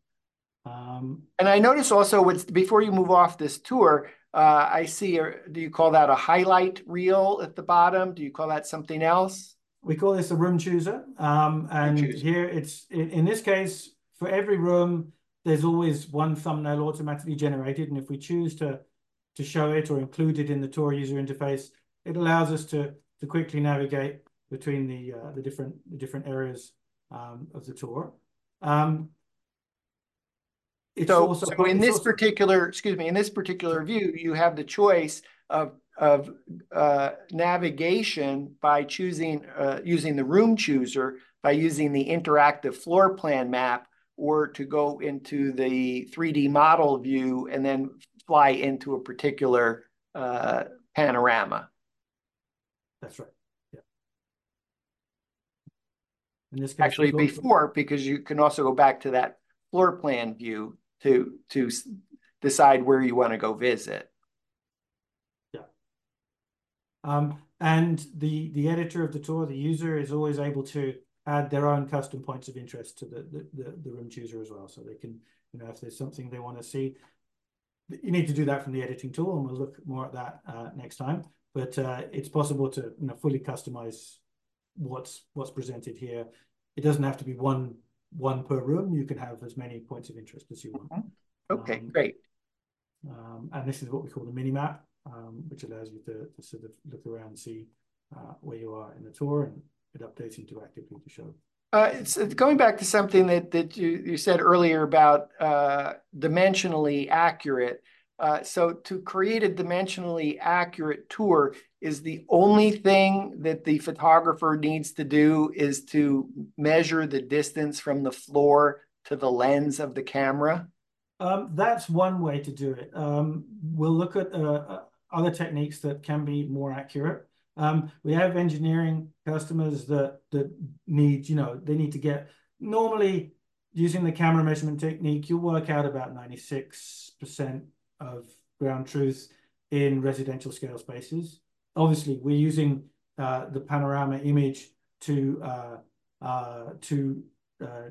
Um, and I notice also, what's before you move off this tour, uh, I see, a, do you call that a highlight reel at the bottom? Do you call that something else? We call this a room chooser. Um, and room chooser. Here it's, in, in this case, for every room, there's always one thumbnail automatically generated. And if we choose to, to show it or include it in the tour user interface, it allows us to, to quickly navigate between the, uh, the, different, the different areas um, of the tour. Um, It's so, also, so in this also, particular, excuse me, in this particular view, you have the choice of of uh, navigation by choosing uh, using the room chooser, by using the interactive floor plan map, or to go into the three D model view and then fly into a particular uh, panorama. That's right. Yeah. In this case, actually before, because you can also go back to that floor plan view to to decide where you want to go visit. Yeah. Um, and the the editor of the tour, the user, is always able to add their own custom points of interest to the the, the, the room chooser as well. So they can, you know, if there's something they want to see, you need to do that from the editing tool, and we'll look more at that uh, next time. But uh, it's possible to, you know, fully customize what's what's presented here. It doesn't have to be one. one per room. You can have as many points of interest as you want. Okay, um, great. Um, and this is what we call the mini map, um, which allows you to, to sort of look around and see uh, where you are in the tour, and it updates interactively to show. Uh, it's, it's going back to something that, that you, you said earlier about uh, dimensionally accurate. Uh, so to create a dimensionally accurate tour, is the only thing that the photographer needs to do is to measure the distance from the floor to the lens of the camera? Um, that's one way to do it. Um, we'll look at uh, other techniques that can be more accurate. Um, we have engineering customers that that need, you know, they need to get, normally using the camera measurement technique, you'll work out about ninety-six percent of ground truth in residential scale spaces. Obviously, we're using uh, the panorama image to uh, uh, to uh,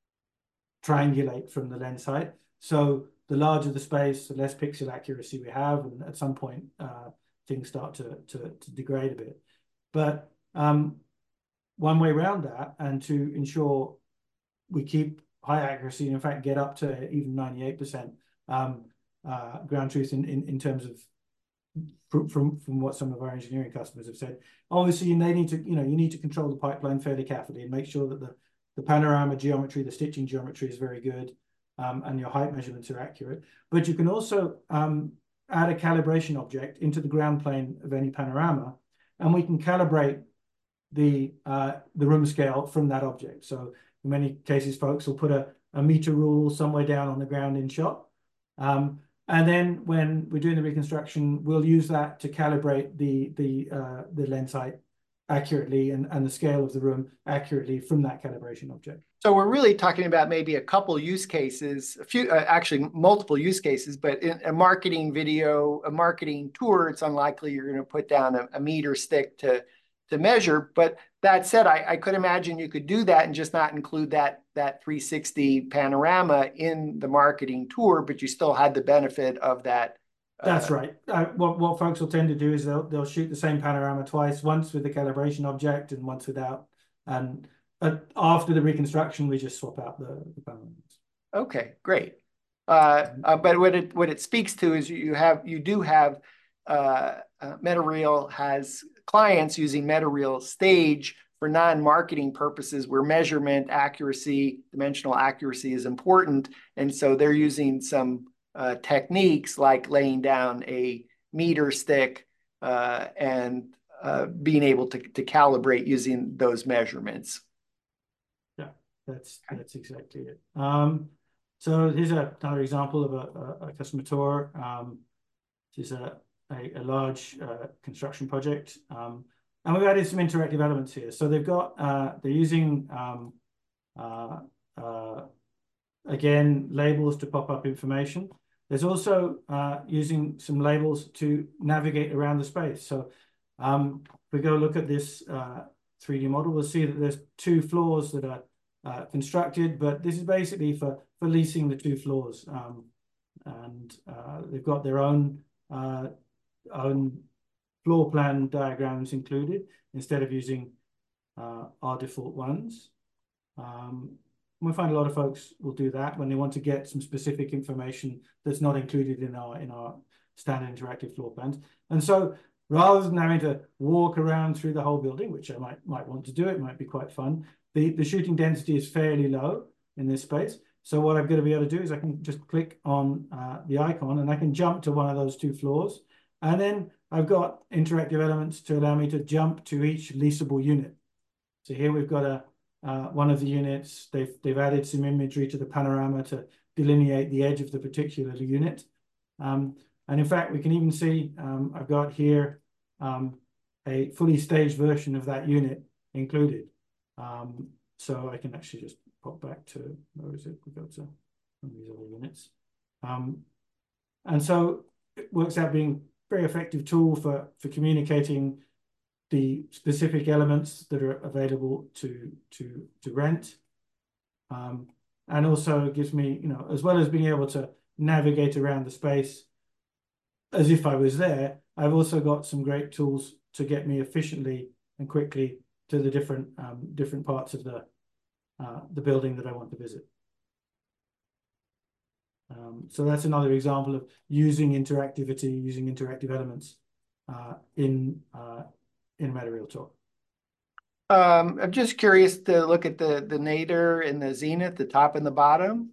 triangulate from the lens height. So the larger the space, the less pixel accuracy we have, and at some point uh, things start to, to to degrade a bit. But um, one way around that, and to ensure we keep high accuracy, in fact get up to even ninety-eight percent um, uh, ground truth in, in in terms of from from what some of our engineering customers have said. Obviously, they need to, you know, you need to control the pipeline fairly carefully and make sure that the the panorama geometry, the stitching geometry is very good, um, and your height measurements are accurate. But you can also um, add a calibration object into the ground plane of any panorama, and we can calibrate the uh, the room scale from that object. So in many cases, folks will put a a meter rule somewhere down on the ground in shot. Um, and then when we're doing the reconstruction, we'll use that to calibrate the the uh, the lens height accurately and, and the scale of the room accurately from that calibration object. So we're really talking about maybe a couple use cases, a few, uh, actually multiple use cases, but in a marketing video, a marketing tour, it's unlikely you're going to put down a, a meter stick to, to measure. But that said, I, I could imagine you could do that and just not include that, that three sixty panorama in the marketing tour, but you still had the benefit of that. That's uh, right. Uh, what, what folks will tend to do is they'll, they'll shoot the same panorama twice, once with the calibration object and once without. And But after the reconstruction, we just swap out the, the panoramas. Okay, great. Uh, uh, but what it what it speaks to is you have you do have uh, uh, MetaReal has clients using MetaReal Stage for non-marketing purposes, where measurement accuracy, dimensional accuracy is important, and so they're using some uh, techniques like laying down a meter stick uh, and uh, being able to to calibrate using those measurements. That's that's exactly it. Um, so here's a, another example of a, a, a customer tour. Um, this is a, a, a large uh, construction project. Um, and we've added some interactive elements here. So they've got, uh, they're using, um, uh, uh, again, labels to pop up information. There's also uh, using some labels to navigate around the space. So um, if we go look at this uh, three D model, we'll see that there's two floors that are Uh, constructed, but this is basically for for leasing the two floors, um, and uh, they've got their own uh, own floor plan diagrams included instead of using uh, our default ones. Um, we find a lot of folks will do that when they want to get some specific information that's not included in our in our standard interactive floor plans. And so rather than having to walk around through the whole building, which I might might want to do, it might be quite fun. The, the shooting density is fairly low in this space. So what I'm going to be able to do is I can just click on uh, the icon and I can jump to one of those two floors. And then I've got interactive elements to allow me to jump to each leasable unit. So here we've got a uh, one of the units. They've, they've added some imagery to the panorama to delineate the edge of the particular unit. Um, and in fact, we can even see um, I've got here um, a fully staged version of that unit included. Um, so I can actually just pop back to, where is it? We go to one of these other units. Um, and so it works out being a very effective tool for, for communicating the specific elements that are available to, to, to rent. Um, and also gives me, you know, as well as being able to navigate around the space as if I was there, I've also got some great tools to get me efficiently and quickly to the different um, different parts of the uh, the building that I want to visit. Um, so that's another example of using interactivity, using interactive elements uh, in uh, in MetaReal Tour. Um, I'm just curious to look at the the nadir and the zenith, the top and the bottom.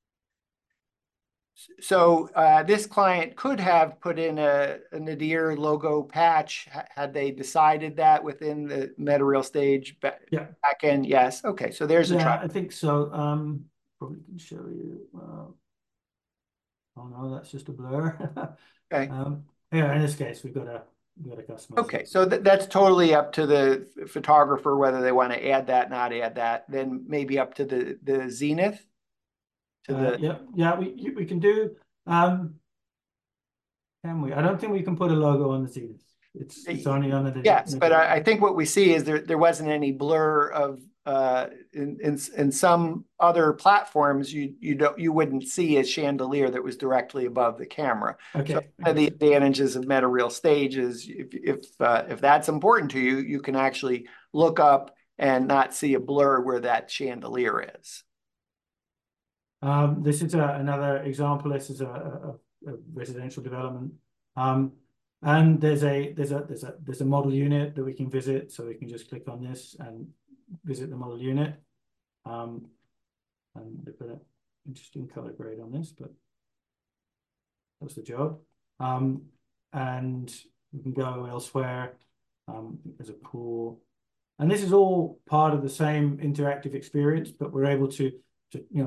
So uh, this client could have put in a, a nadir logo patch had they decided that within the MetaReal Stage back, yeah. backend. Yes. Okay. So there's a yeah, try. I think so. Um, probably can show you. Uh, oh no, that's just a blur. Okay. Um, yeah. In this case, we've got a we've got a customer. Okay. So th that's totally up to the photographer whether they want to add that, not add that. Then maybe up to the the zenith. To the uh, yeah yeah we we can do. Um, can we? I don't think we can put a logo on the zenith. It's it's only on the yes, the, but I, I think what we see is there there wasn't any blur of uh in in in some other platforms you you don't you wouldn't see a chandelier that was directly above the camera. Okay. So one of the advantages of MetaReal Stage is if if uh, if that's important to you, you can actually look up and not see a blur where that chandelier is. Um, this is a, another example. This is a, a, a residential development, um, and there's a there's a there's a there's a model unit that we can visit. So we can just click on this and visit the model unit. Um, and they've got an interesting color grade on this, but that's the job. Um, and we can go elsewhere. Um, there's a pool, and this is all part of the same interactive experience. But we're able to to you know.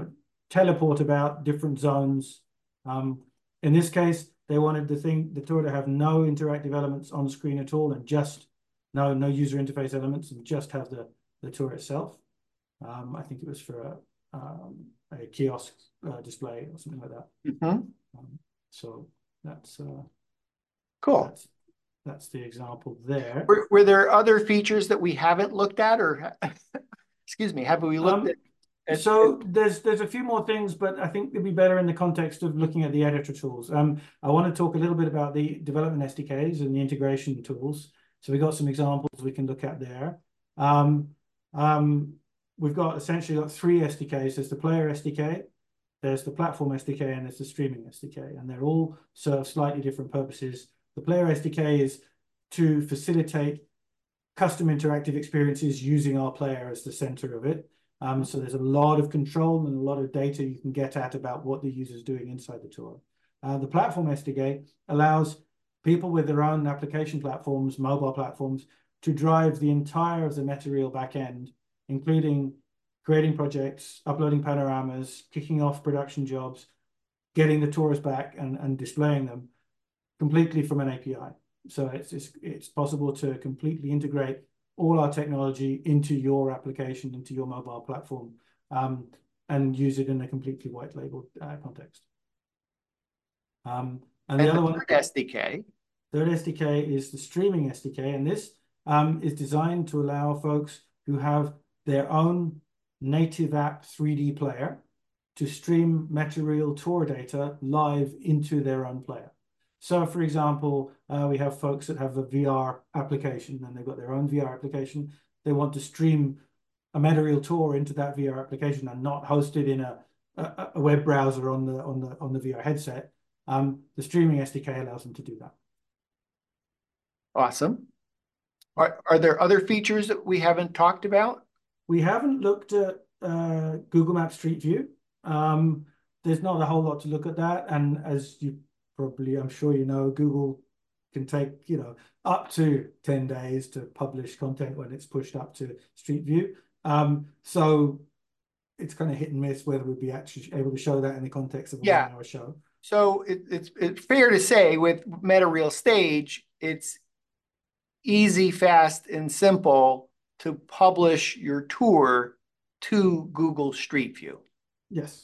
teleport about different zones. Um, in this case, they wanted the thing, the tour to have no interactive elements on screen at all, and just no no user interface elements, and just have the the tour itself. Um, I think it was for a um, a kiosk uh, display or something like that. Mm-hmm. Um, so that's uh, cool. That's, that's the example there. Were, were there other features that we haven't looked at, or excuse me, have we looked um, at? at so at... there's there's a few more things, but I think it'd be better in the context of looking at the editor tools. Um, I want to talk a little bit about the development S D Ks and the integration tools. So we've got some examples we can look at there. Um, um, we've got essentially got three S D Ks. There's the player S D K, there's the platform S D K, and there's the streaming S D K, and they're all serve slightly different purposes. The player S D K is to facilitate custom interactive experiences using our player as the center of it. Um, so there's a lot of control and a lot of data you can get at about what the user's doing inside the tour. Uh, the platform S D K allows people with their own application platforms, mobile platforms, to drive the entire of the Material backend, including creating projects, uploading panoramas, kicking off production jobs, getting the tours back and, and displaying them completely from an A P I. So it's, it's, it's possible to completely integrate all our technology into your application, into your mobile platform, um, and use it in a completely white labeled uh, context. Um, and, and the other one, S D K. Third S D K is the streaming S D K, and this um, is designed to allow folks who have their own native app three D player to stream Material tour data live into their own player. So, for example, uh, we have folks that have a V R application, and they've got their own V R application. They want to stream a Material tour into that V R application and not host it in a, a, a web browser on the on the on the V R headset. Um, the streaming S D K allows them to do that. Awesome. Are are there other features that we haven't talked about? We haven't looked at uh, Google Maps Street View. Um, there's not a whole lot to look at that, and as you probably, I'm sure you know, Google can take, you know, up to ten days to publish content when it's pushed up to Street View. Um, so it's kind of hit and miss whether we'd be actually able to show that in the context of a yeah. one-hour show. So it, it's, it's fair to say with Material Stage, it's easy, fast, and simple to publish your tour to Google Street View. Yes.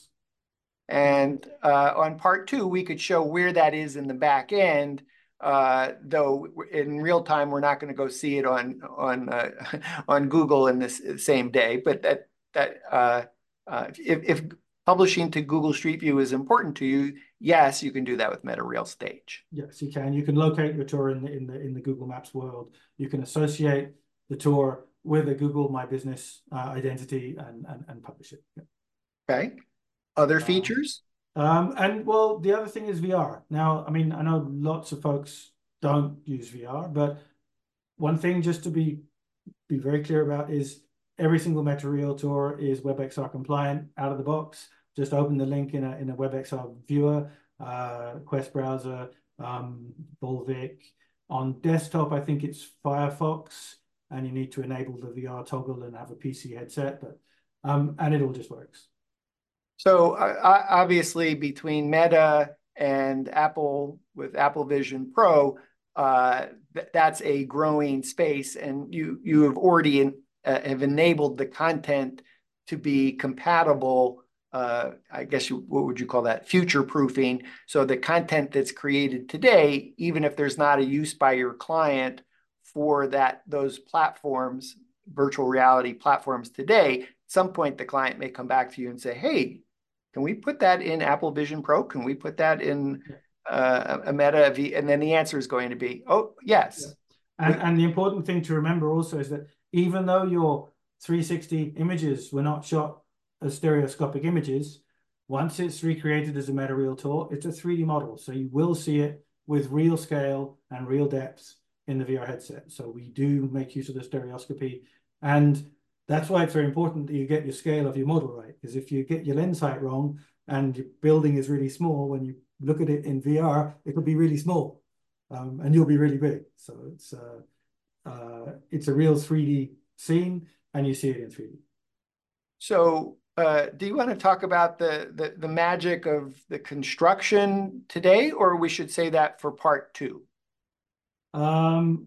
And uh, on part two, we could show where that is in the back end, uh, though in real time, we're not going to go see it on on uh, on Google in this same day. But that that uh, uh, if, if publishing to Google Street View is important to you, yes, you can do that with Material Stage. Yes, you can. You can locate your tour in the in the in the Google Maps world. You can associate the tour with a Google My Business uh, identity and, and and publish it. Yeah. Okay. Other features? Um, um, and well, the other thing is V R. Now, I mean, I know lots of folks don't use V R, but one thing just to be be very clear about is every single Material tour is WebXR compliant out of the box. Just open the link in a in a WebXR viewer, uh, Quest browser, um, Volvic. On desktop, I think it's Firefox, and you need to enable the V R toggle and have a P C headset, but um, and it all just works. So uh, obviously between Meta and Apple with Apple Vision Pro, uh, th that's a growing space, and you you have already in, uh, have enabled the content to be compatible. Uh, I guess you, what would you call that? Future proofing. So the content that's created today, even if there's not a use by your client for that those platforms, virtual reality platforms today, at some point the client may come back to you and say, hey, can we put that in Apple Vision Pro? Can we put that in uh, a Meta? V? And then the answer is going to be, oh, yes. Yeah. And, and the important thing to remember also is that even though your three sixty images were not shot as stereoscopic images, once it's recreated as a Material tour, it's a three D model. So you will see it with real scale and real depth in the V R headset. So we do make use of the stereoscopy. And that's why it's very important that you get your scale of your model right. Because if you get your lens height wrong and your building is really small, when you look at it in V R, it could be really small, um, and you'll be really big. So it's uh, uh, it's a real three D scene, and you see it in three D. So Uh, do you want to talk about the, the, the magic of the construction today, or we should say that for part two? Um,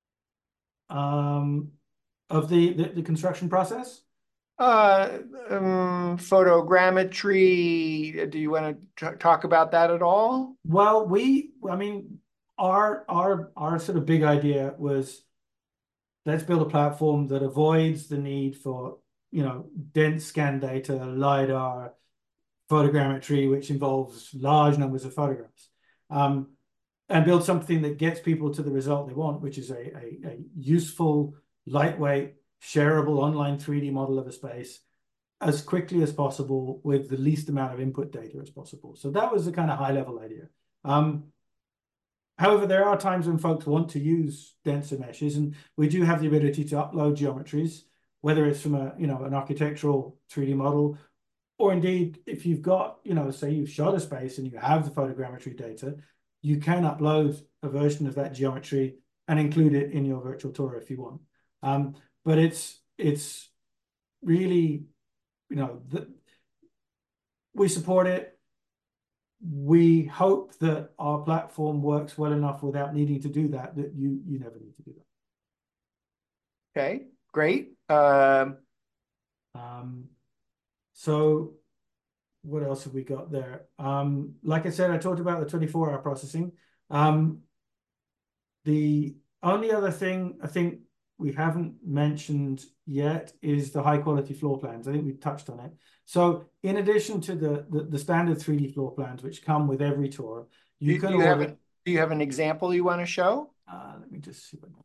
um, of the, the, the construction process? Uh, um, photogrammetry, do you want to talk about that at all? Well, we, I mean, our our our sort of big idea was let's build a platform that avoids the need for, you know, dense scan data, LiDAR, photogrammetry, which involves large numbers of photographs, um, and build something that gets people to the result they want, which is a, a, a useful, lightweight, shareable online three D model of a space as quickly as possible with the least amount of input data as possible. So that was the kind of high level idea. Um, however, there are times when folks want to use denser meshes, and we do have the ability to upload geometries, whether it's from a, you know, an architectural three D model, or indeed, if you've got, you know, say you've shot a space and you have the photogrammetry data, you can upload a version of that geometry and include it in your virtual tour if you want. Um, but it's it's really, you know, the, we support it. We hope that our platform works well enough without needing to do that, that you you never need to do that. Okay, great. Um, um, so what else have we got there? Um, like I said, I talked about the twenty-four hour processing. Um, the only other thing I think we haven't mentioned yet is the high quality floor plans. I think we touched on it. So in addition to the, the, the standard three D floor plans, which come with every tour, you do, can do you order... Have a, do you have an example you want to show? Uh, let me just see. What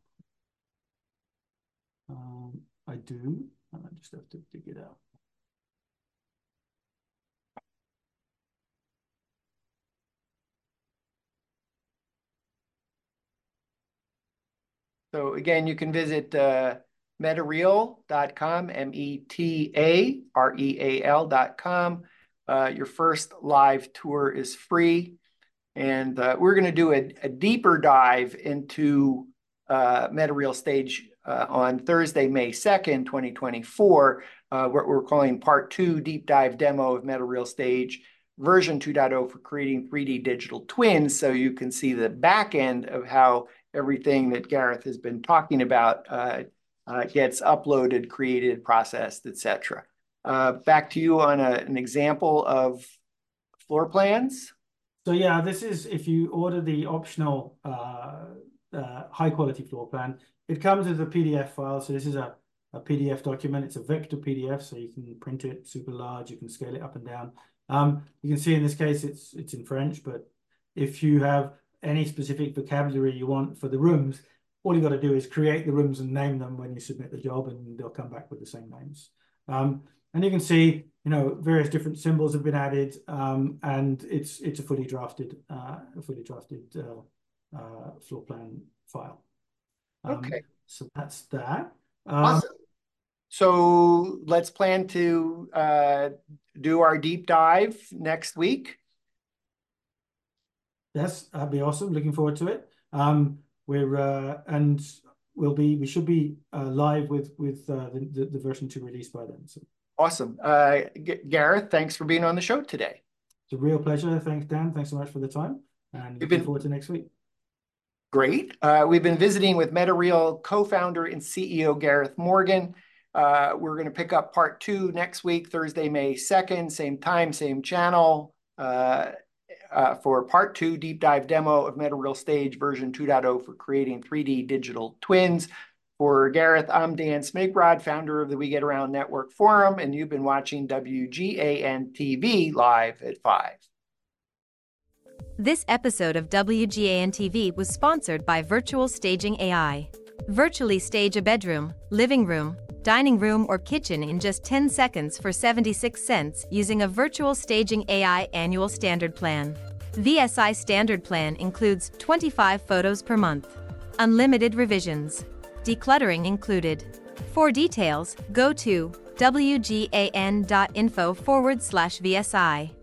um, I do. I just have to dig it out. So again, you can visit uh, metareal dot com, M E T A R E A L dot com. Uh, your first live tour is free. And uh, we're going to do a, a deeper dive into uh, MetaReal Stage uh, on Thursday, May second, twenty twenty-four, uh, what we're calling part two, deep dive demo of MetaReal Stage version two point oh for creating three D digital twins. So you can see the back end of how everything that Gareth has been talking about uh, uh, gets uploaded, created, processed, et cetera. Uh, back to you on a, an example of floor plans. So yeah, this is if you order the optional uh, uh, high quality floor plan, it comes as a P D F file. So this is a, a P D F document. It's a vector P D F, so you can print it super large. You can scale it up and down. Um, you can see in this case, it's it's in French, but if you have any specific vocabulary you want for the rooms, all you got to do is create the rooms and name them when you submit the job, and they'll come back with the same names. Um, and you can see, you know, various different symbols have been added, um, and it's it's a fully drafted, uh, a fully drafted uh, uh, floor plan file. Um, okay. So that's that. Um, awesome. So let's plan to uh, do our deep dive next week. Yes, that'd be awesome. Looking forward to it. Um, we're uh, and we'll be we should be uh, live with with uh, the, the the version two release by then. So awesome, uh, Gareth. Thanks for being on the show today. It's a real pleasure. Thanks, Dan. Thanks so much for the time, and looking been, forward to next week. Great. Uh, we've been visiting with MetaReal co-founder and C E O Gareth Morgan. Uh, we're going to pick up part two next week, Thursday, May second, same time, same channel. Uh, Uh, for part two, deep dive demo of MetaReal Stage version two point oh for creating three D digital twins. For Gareth, I'm Dan Smigrod, founder of the We Get Around Network Forum, and you've been watching W G A N T V live at five. This episode of W G A N T V was sponsored by Virtual Staging A I. Virtually stage a bedroom, living room, dining room, or kitchen in just ten seconds for seventy-six cents using a Virtual Staging A I annual standard plan. V S I standard plan includes twenty-five photos per month. Unlimited revisions. Decluttering included. For details, go to W G A N dot info forward slash V S I.